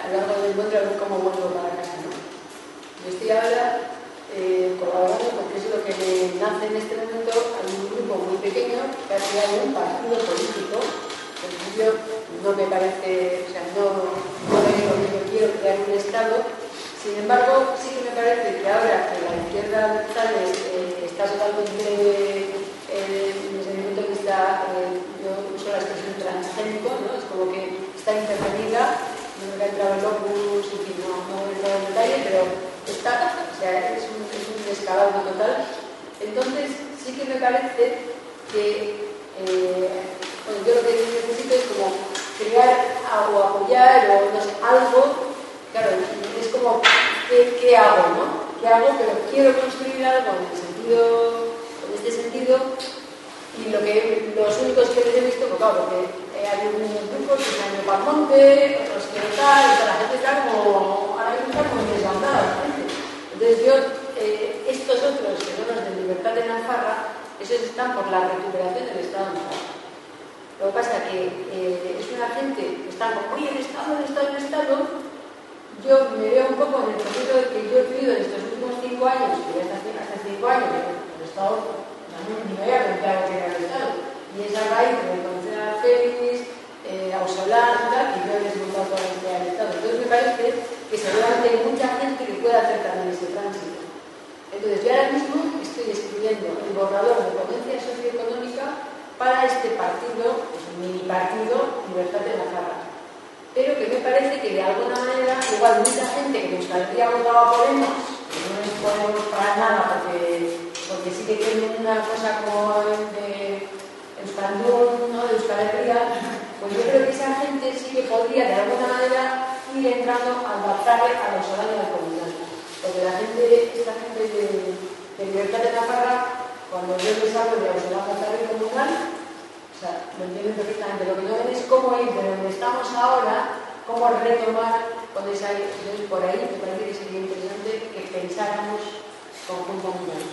a lo largo del encuentro a ver cómo vuelvo para casa, ¿no? Yo estoy ahora eh, colaborando porque es lo que me nace en este momento. Hay un grupo muy pequeño que ha creado un partido político. En principio no me parece, o sea, no, no es lo que yo quiero, crear un Estado. Sin embargo, sí que me parece que ahora que la izquierda González eh, está totalmente, eh, desde mi punto de vista, eh, yo uso la expresión transgénico, ¿no? Es como que está intervenida, no me ha entrado el Opus, en fin, no, no voy a entrar en detalle, pero está, o sea, es un, es un descalabro total. Entonces, sí que me parece que, eh, bueno, yo lo que necesito es como crear o apoyar o no sé, algo. Claro, es como, ¿qué, ¿qué hago, no? ¿Qué hago? Pero quiero construir algo en el sentido, en este sentido, y lo que, los únicos que les he visto, pues claro, porque eh, hay unos grupos que están en Palmonte, otros que tal, y la gente está como, ahora mismo está como desbandada, ¿no? Entonces yo, eh, estos otros, que son los de Libertad de Navarra, esos están por la recuperación del Estado de Navarra. Lo que pasa es que eh, es una gente que está como, oye, el Estado, el Estado, el Estado. Yo me veo un poco en el proceso que yo he vivido en estos últimos cinco años, que ya hace, hace cinco años, el Estado, ni me había planteado que era el Estado. Y es a raíz de conocer a Félix, eh, a Osolán, tal, que yo les he montado toda la idea del Estado. Entonces me parece que seguramente hay mucha gente que pueda hacer también ese tránsito. Entonces yo ahora mismo estoy escribiendo el borrador de ponencia socioeconómica para este partido, pues un mini partido, Libertad de Navarra. Pero que me parece que de alguna manera, igual mucha gente que nos habría votado a Podemos, que no les Podemos para nada, porque, porque sí que tienen una cosa como de Euskaldun, ¿no? De Euskal Herria, pues yo creo que esa gente sí que podría de alguna manera ir entrando al bazarre a los horarios de la comunidad. Porque la gente, esta gente de, de Libertad de Navarra, cuando yo les hablo de Ausolán Bazarre comunal, o sea, lo entienden perfectamente. Lo que no ven es cómo ir de donde estamos ahora, cómo retomar con esa. Entonces, por ahí me parece que sería interesante que pensáramos conjuntamente.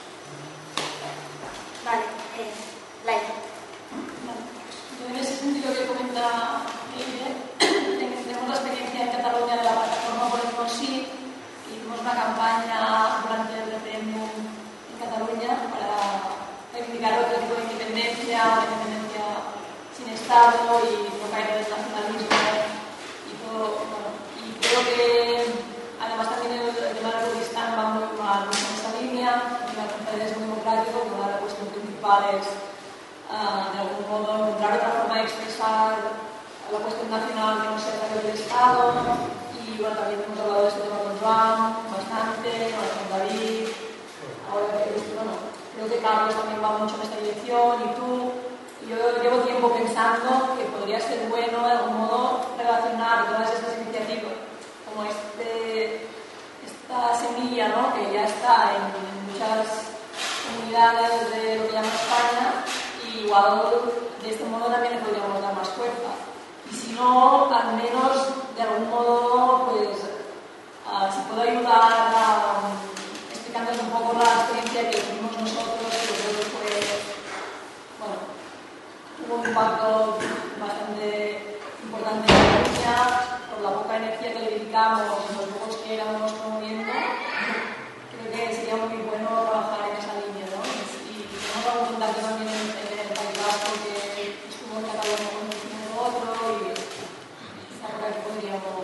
Vale, eh, Laia. Yo en ese sentido que comenta Eire, tenemos la experiencia en Cataluña de la plataforma Podemos Sí, que hicimos una campaña durante el referéndum en Cataluña para reivindicar otro tipo de independencia, una independencia sin Estado y no caer en el nacionalismo y todo. Bueno, y creo que además también el, el tema del Kurdistán va muy mal en esa línea, y el federalismo democrático, que una de las cuestiones principales uh, de algún modo encontrar otra forma de expresar la cuestión nacional que no sea a través del Estado. Y bueno, también hemos hablado de este tema con Joan bastante, con David, ahora que bueno. Creo que Carlos también va mucho en esta dirección y tú. Yo llevo tiempo pensando que podría ser bueno de algún modo relacionar todas estas iniciativas como este, esta semilla, ¿no? Que ya está en, en muchas comunidades de lo que llama España, y igual de este modo también le podríamos dar más fuerza. Y si no, al menos de algún modo, pues uh, si puedo ayudar a um, explicándoles un poco la experiencia que tuvimos nosotros, que creo que fue, bueno, tuvo un impacto bastante importante en la línea, por la poca energía que le dedicamos, los pocos que éramos promoviendo. Creo que sería muy bueno trabajar en esa línea, ¿no? Y tenemos algún contacto también en, en el País Vasco que estuvo en Cataluña con el otro, y quizá por ahí podríamos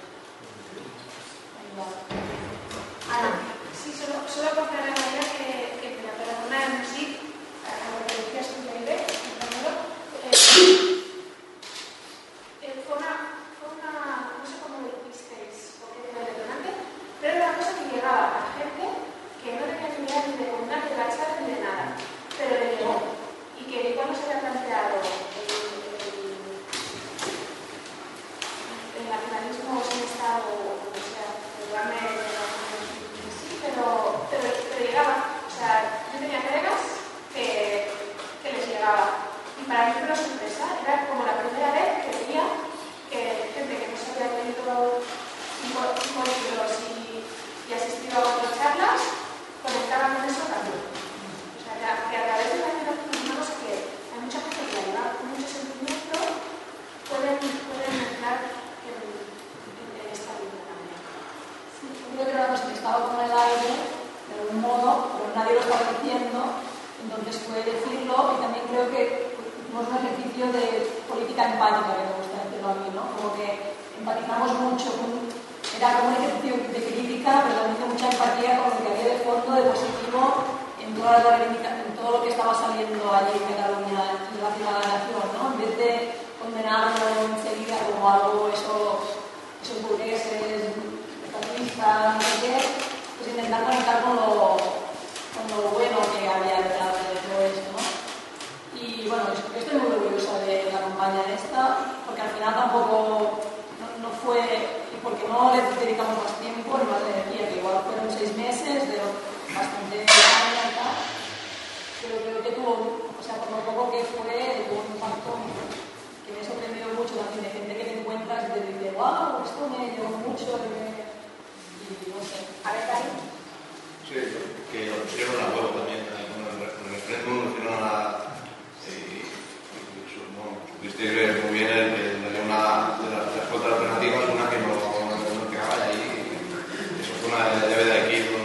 ayudar. Ana. Sí, solo, solo contar la manera que, que la plataforma de MUSIC, como te decías tú, Jaime, eh, eh, fue, una, fue una, no sé cómo lo hicisteis, porque era detonante, pero era una cosa que llegaba a gente que no tenía ni idea ni de comunidad, ni de la charla, ni de nada, pero le llegó, y que ya no se había planteado el, el, el nacionalismo sin Estado, o sea, realmente Pero, pero, pero llegaba, o sea, yo tenía colegas que, que les llegaba, y para mí fue una sorpresa, era como la primera vez que veía que gente que no se había leído cinco, cinco libros y, y asistido a otras charlas, conectaba con eso también. O sea, que a, que a través de la vida humanos que hay mucha gente que la ayuda. creo que era una cosa que estaba como en el aire, de algún modo, pero nadie lo estaba diciendo, entonces fue decirlo, y también creo que hicimos un ejercicio de política empática, que me gusta decirlo a mí, ¿no? Como que empatizamos mucho, con, era como un ejercicio de crítica, pero también de mucha empatía con lo que había de fondo, de positivo, en, toda la en todo lo que estaba saliendo allí en Cataluña en relación a la nación, ¿no? En vez de condenarlo enseguida como algo, esos, esos burgueses, estatistas, no sé qué, pues intentar conectar con lo, con lo bueno que había detrás de todo esto, ¿no? Y bueno, yo estoy muy orgullosa de la campaña esta, porque al final tampoco no, no fue, y porque no le dedicamos más tiempo ni más energía, que igual fueron seis meses de bastante años y tal, pero creo que tuvo, o sea, por lo poco que fue, tuvo un impacto que me ha sorprendido mucho también, de gente que te encuentras y te dice, wow, esto me llegó mucho, y, me... y no sé. A ver, Cari. Sí, que lo pusieron a huevo también, con el referéndum lo pusieron a... Supiste ver muy bien el, el, el, una de las, las cuatro alternativas, una que no, no, no quedaba ahí, eso fue una llave de aquí. ¿No?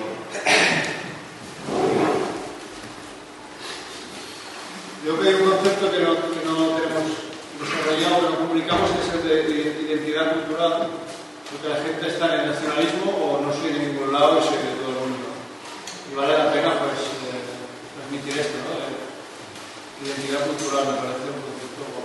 Yo creo que hay un concepto que no, que no tenemos desarrollado, que no comunicamos, que es el de identidad cultural, porque la gente está en el nacionalismo o no soy de ningún lado y soy de todo el mundo. Y vale la pena pues eh, transmitir esto, ¿no? Eh, identidad cultural me parece un concepto bueno.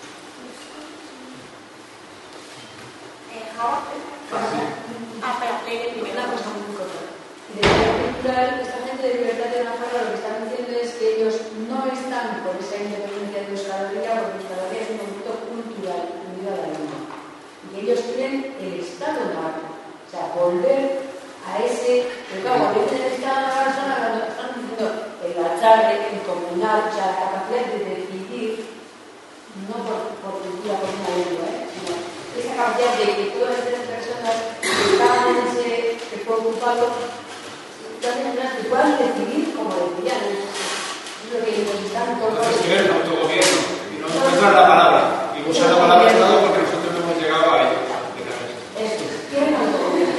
Ah, espera, lee primero una cosa muy corta. Identidad cultural, esta gente de Libertad de Navarra lo que están diciendo es que ellos no están por esa independencia de Euskal Herria, porque Euskal Herria es un conjunto cultural unido a la lengua. Y ellos quieren el Estado Navarro, o sea, volver a ese. Pero claro, cuando dicen el Estado Navarro, están diciendo el acharre, el comunal, o sea, la capacidad de decidir, no por, por cultura, por una lengua, ¿eh? Sino esa capacidad de que todas estas personas que estaban en ese, que fue ocupado, que puedan decidir como decidían. Es lo que necesitan todos. Entonces quieren el autogobierno y no encuentran la palabra. Y usan la palabra Estado porque nosotros no hemos llegado a ello. Eso, quieren autogobierno.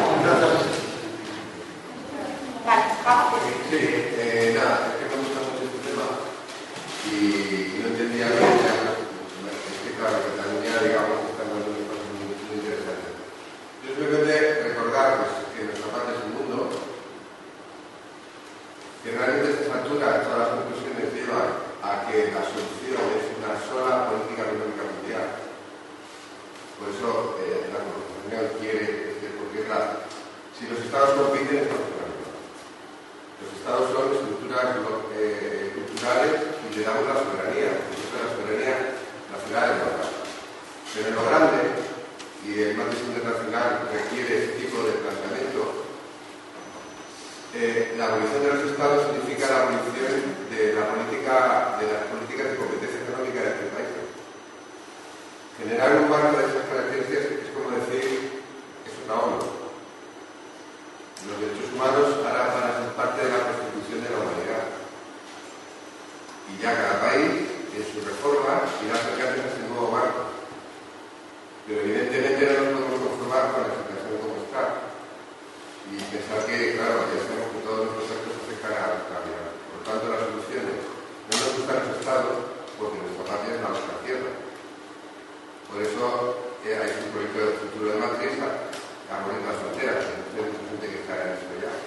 Vale, vamos. Sí, eh, nada, es que me gusta mucho este tema y no entendía que es que claro, Cataluña, digamos, está en una cosa muy, muy interesante. Yo simplemente recordar pues, que en nuestra parte del mundo, que realmente a estas alturas todas las conclusiones llevan a que la solución es una sola política económica mundial. Por eso eh, la Constitución quiere, porque es la, si los estados compiten, estamos ganando. Los estados son estructuras eh, culturales y le damos la soberanía, porque eso es la soberanía nacional y local. Pero en lo grande, y el marco internacional requiere este tipo de planteamiento, eh, la abolición de los estados significa la abolición de la política, de las políticas de competencia económica de este país. Generar un marco de esas características es como decir, es una ONU. Los derechos humanos ahora van a ser parte de la constitución de la humanidad. Y ya cada país, en su reforma, irá acercándose a ese nuevo marco. Pero evidentemente no nos podemos conformar con la situación como está. Y pensar que, claro, ya sabemos que todos nuestros actos afectan a la vida. Por tanto, las soluciones no nos gustan los estados porque nuestra patria es la nuestra tierra. Por eso eh, hay un proyecto de futuro de matriz aboliendo las fronteras, que hay mucha gente que está en eso ya.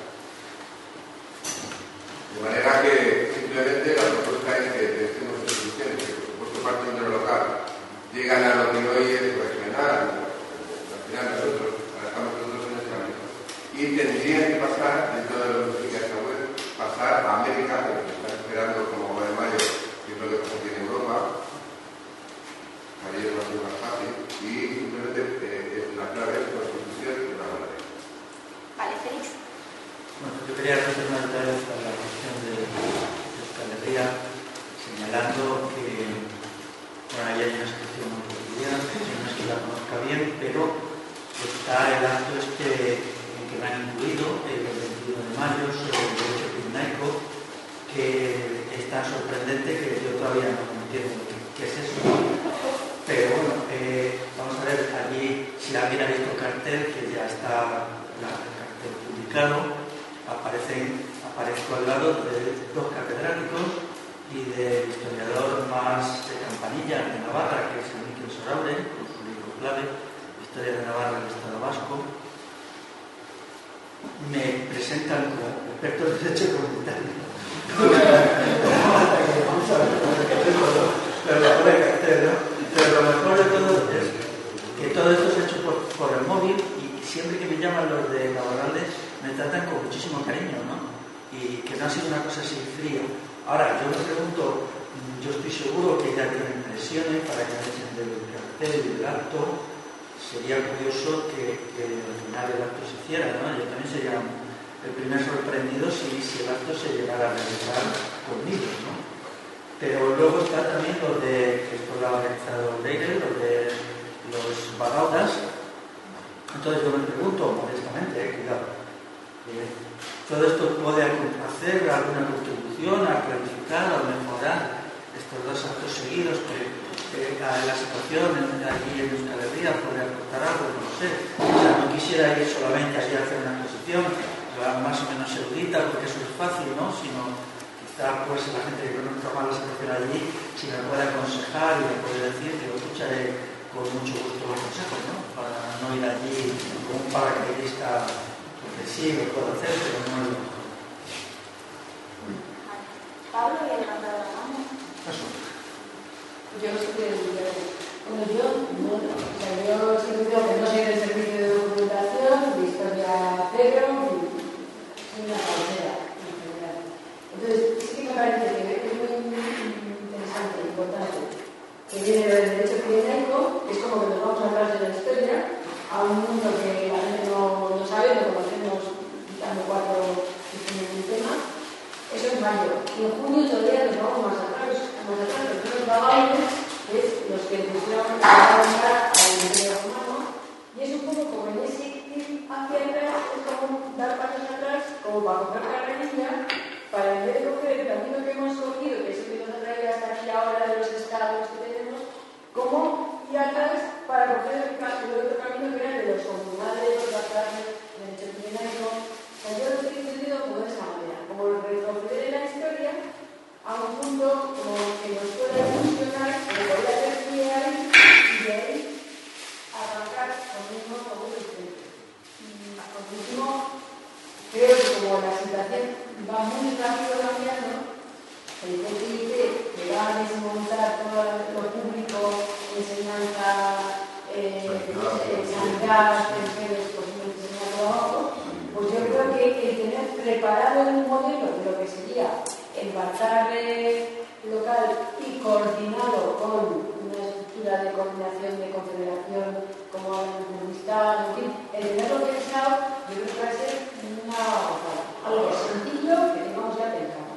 De manera que simplemente la propuesta es que tenemos soluciones que, por supuesto, partiendo de lo local, llegan a lo que hoy es regional, al final nosotros, ahora estamos nosotros en ese ámbito, y tendrían que pasar, dentro de lo que explica esta web, pasar a América, que nos están esperando como de mayo, que es lo que pasa aquí en Europa. Para ellos va a ser más fácil y simplemente eh, la clave es constitución y una manera. Vale, Félix. Bueno, yo quería hacer una detalle sobre la cuestión de Euskal Herria, señalando que bueno, ahí hay una expresión muy cotidiana, no es que la conozca bien, pero está el acto este en que me han incluido, el veintiuno de mayo, sobre el derecho pirinaico, que es tan sorprendente que yo todavía no entiendo qué es eso. Pero bueno, eh, vamos a ver allí si alguien ha visto el cartel, que ya está la, el cartel publicado, aparecen, aparezco al lado de dos catedráticos y del historiador más de campanilla de Navarra, que es Miquel Soraure, con su libro clave, Historia de Navarra y el Estado Vasco. Me presentan como experto en derecho comunitario. Pero lo mejor de todo es que todo esto es hecho por, por el móvil, y siempre que me llaman los de Navarralde me tratan con muchísimo cariño, ¿no? Y que no ha sido una cosa así fría. Ahora, yo me pregunto, yo estoy seguro que ya tienen presiones para que echen del cartel y del acto. Sería curioso que, que al final el acto se hiciera, ¿no? Yo también sería el primer sorprendido si, si el acto se llegara a realizar con niños, ¿no? Pero luego está también lo de, que esto lo ha organizado Leire, lo de los bagaudas. Entonces yo me pregunto, modestamente, eh, cuidado, eh, ¿todo esto puede hacer alguna contribución a clarificar o mejorar estos dos actos seguidos? Que, que la situación aquí en Euskal Herria puede aportar algo, no lo sé. O sea, no quisiera ir solamente allí a hacer una exposición más o menos erudita, porque eso es fácil, ¿no? Sino quizá pues la gente que conozca más la situación allí, si me puede aconsejar y me puede decir, que lo escucharé con mucho gusto los consejos, ¿no? Para no ir allí como un paracaidista, porque sí, lo puedo hacer, pero no es lo mejor. Pablo y el mandado la mano. Eso. Yo no sé qué decir. Bueno, yo no, o sea, yo siempre digo que no soy del servicio de documentación, de historia cero, soy una falsera en general. Entonces, sí que me parece que es muy interesante, importante, que viene del derecho científico, que es como que nos vamos a hablar de la historia, a un mundo que la gente no, no sabe, lo conocemos dando cuatro en un tema. Eso es mayo. Y en junio todavía nos vamos más atrás, más atrás, los primeros vagabundos, que es los que pusieron a avanzar al imperio romano, y es un poco como en ese ir hacia atrás, es como dar pasos atrás, como para coger carrerilla, para en vez de coger el camino que hemos cogido, que es el que nos ha traído hasta aquí ahora de los estados que tenemos, como ir atrás para coger el, el otro camino que era el de los comunales, los bazares, el chequinario. O sea, yo lo estoy entendiendo como de esa manera, como retroceder en la historia a un mundo como que nos pueda funcionar, que podría ser pie ahí, y de ahí arrancar con un mismo como diferente. Y por último, creo que como la situación va muy rápido cambiando, el P T I C que va a desmontar todo lo público, enseñanza, eh, sanidad, mujeres, posiblemente enseñar todo abajo, pues yo creo que el tener preparado un modelo de lo que sería el bazar local y coordinado con una estructura de coordinación, de confederación, como hablan en Kurdistán, en fin, el tenerlo pensado, yo creo que va a ser una, algo sencillo que tengamos ya pensado.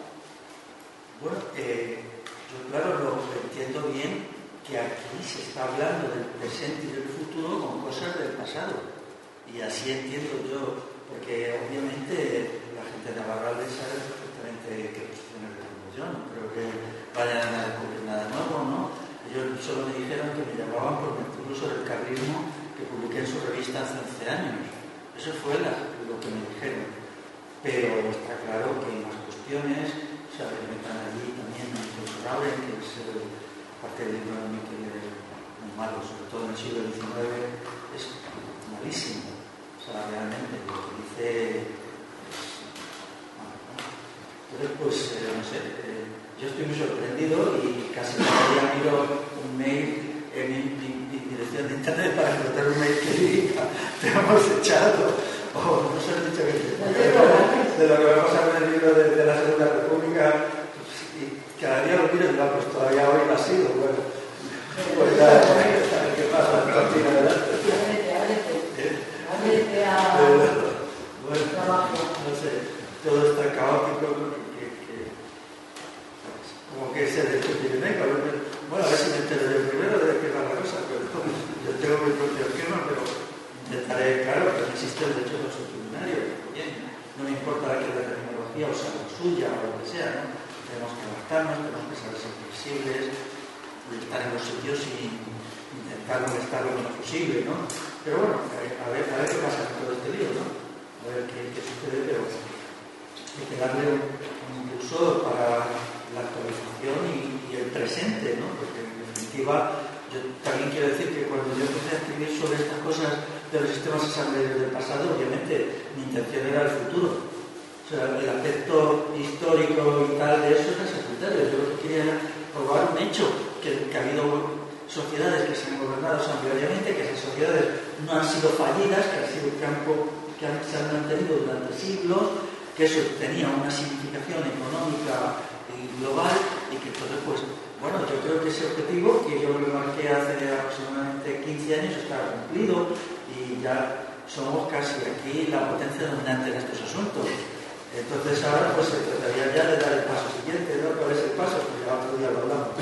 Bueno, eh, yo claro lo entiendo bien, que aquí se está hablando del presente y del futuro con cosas del pasado, y así entiendo yo, porque obviamente la gente de Navarralde sabe perfectamente qué posiciones tengo yo, no creo que vayan a descubrir nada nuevo, ¿no? Ellos solo me dijeron que me llamaban por el curso del carlismo que publiqué en su revista hace once años. Eso fue la, lo que me dijeron. Pero está claro que hay más cuestiones, se alimentan allí también en el Soraure, que es el, parte del libro de mí que es muy malo, sobre todo en el siglo diecinueve, es malísimo. O sea, realmente lo que dice es, bueno, ¿no? Entonces, pues, eh, no sé, eh, yo estoy muy sorprendido y casi cada día miro un mail en mi, mi, mi dirección de internet para encontrar un mail que diga te hemos echado, o no se han dicho que te, de lo que va a pasar con el libro de, de la Segunda República, pues, y cada día lo miro y digo, pues todavía hoy no ha sido, bueno, pues ya, a ver qué pasa, continúa adelante. Bueno, no sé, todo está caótico, que, que, como que se descubrió. Bueno, a ver si me entero yo primero de qué va la cosa, pero yo tengo mi propio esquema, pero intentaré, claro, que no existe el derecho constitucionario, bien, no me importa que la tecnología o sea la suya o lo que sea, ¿no? Tenemos que adaptarnos, tenemos que saber ser flexibles, estar en los sitios y intentar molestar lo menos posible, ¿no? Pero bueno, a ver, a ver qué pasa con todo este lío, ¿no? A ver qué, qué sucede darle un, un impulso para la actualización y, y el presente, ¿no? Porque en definitiva, yo también quiero decir que cuando yo empecé a escribir sobre estas cosas de los sistemas asamblearios del pasado, obviamente mi intención era el futuro. O sea, el aspecto histórico y tal de eso era secundario. Yo lo que quería era probar un hecho, que, que ha habido sociedades que se han gobernado asambleariamente, que esas sociedades no han sido fallidas, que ha sido un campo que han, se han mantenido durante siglos, que eso tenía una significación económica y global, y que entonces, pues, bueno, yo creo que ese objetivo, que yo me marqué hace aproximadamente quince años, está cumplido, y ya somos casi aquí la potencia dominante en estos asuntos. Entonces ahora pues se trataría ya de dar el paso siguiente, ¿no? ¿Cuál es el paso? Pues ya otro día lo hablamos.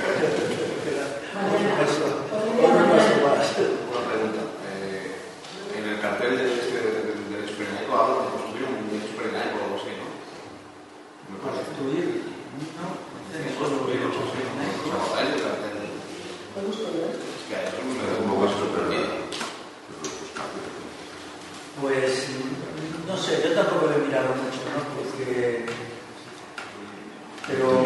Una pregunta. Eh, en el cartel del, este, del, del Experenaico habla de construir un Experenaico o algo así, ¿no? Me parece. Construir, no, Es construir o construir. O sea, ahí el cartel. Es que hay un poco eso, pero bien. pues no sé, yo tampoco lo he mirado mucho, ¿no? Porque, pero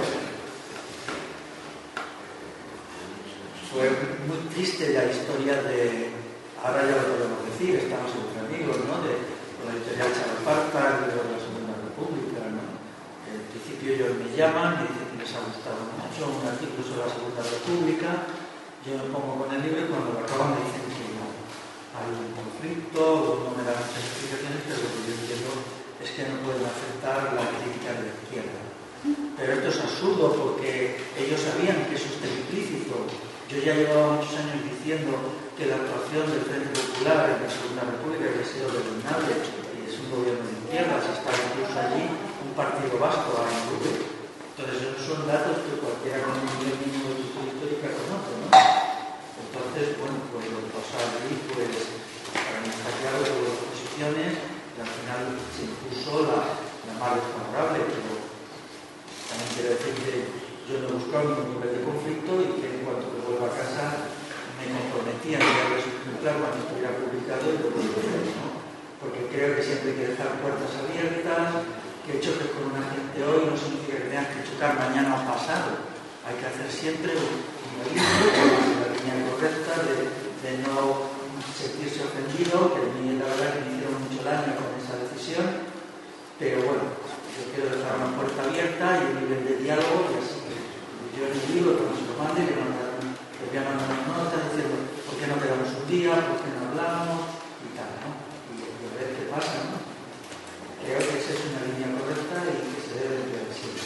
fue muy triste la historia de, ahora ya lo podemos decir, estamos entre amigos, ¿no? De, de la editorial Chalaparta, de la Segunda República, ¿no? En principio ellos me llaman, me dicen que les ha gustado mucho un artículo sobre la Segunda República, yo me pongo con el libro y cuando lo acaban me dicen que no. Hay un conflicto, no me dan muchas explicaciones, pero lo que yo entiendo es que no pueden aceptar la crítica de la izquierda. Pero esto es absurdo porque ellos sabían que eso está implícito. Yo ya llevaba muchos años diciendo que la actuación del Frente Popular en la Segunda República había sido deleznable y es un gobierno de izquierdas, está incluso allí un partido vasco, A N V. Entonces esos son datos que cualquiera con un nivel mínimo de cultura histórica conoce, ¿no? Entonces, bueno, pues lo que pasó allí, pues para mí está claro que hubo dos posiciones y al final se impuso la, la más desfavorable, pero también quiero decir que yo no he buscado ningún nivel de conflicto y que en cuanto que vuelva a casa me comprometí a enviarle su ejemplar cuando estuviera publicado y lo puedo hacer, ¿no? Porque creo que siempre hay que dejar puertas abiertas, que choques con una gente hoy no significa que tengas que chocar mañana o pasado. Hay que hacer siempre un la línea correcta de, de no sentirse ofendido, que a mí la verdad que me hicieron mucho daño con esa decisión, pero bueno, yo quiero dejar una puerta abierta y un nivel de diálogo, y así que yo en el libro que nos lo mande, que nos que voy a mandar una nota diciendo por qué no quedamos un día, por qué no hablamos y tal, ¿no? Y, y a ver qué pasa, ¿no? Creo que esa es una línea correcta y que se debe emplear siempre.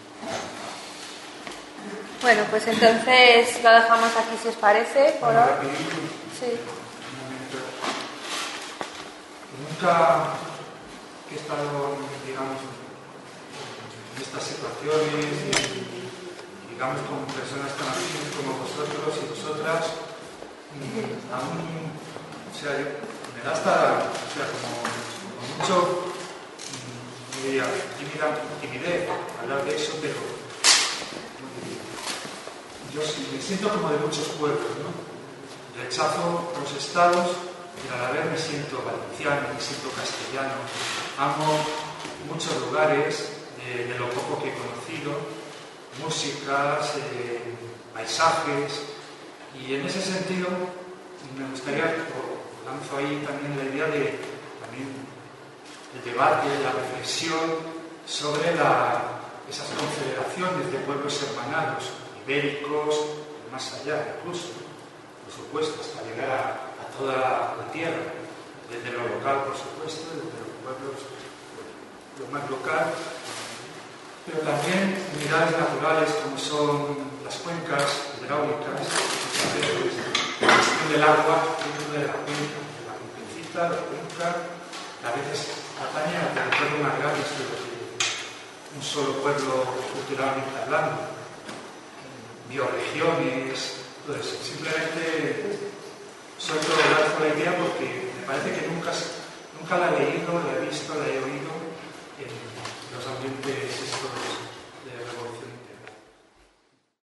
Bueno, pues entonces lo dejamos aquí si os parece, por hoy. Sí. Nunca he estado, digamos, en estas situaciones y, digamos, con personas tan afines como vosotros y vosotras, aún, o sea, me da hasta, o sea, como, como mucho, no diría, timidez hablar de eso, pero yo me siento como de muchos pueblos, ¿no? Rechazo los estados y a la vez me siento valenciano, me siento castellano. Amo muchos lugares de, de lo poco que he conocido, músicas, eh, paisajes, y en ese sentido me gustaría, lanzo ahí también la idea de también el debate, la reflexión sobre la, esas confederaciones de pueblos hermanados, ibéricos, más allá incluso, por supuesto, hasta llegar a, a toda la tierra, desde lo local, por supuesto, desde los pueblos, lo más local, pero también unidades naturales como son las cuencas hidráulicas, muchas veces la gestión del agua dentro de la cuenca, de la cuencita, la cuenca, a veces atañe al territorio más grande de un solo pueblo culturalmente hablando. Bioregiones, entonces simplemente suelto lanzo la idea porque me parece que nunca, nunca la he leído, la he visto, la he oído en los ambientes estos de revolución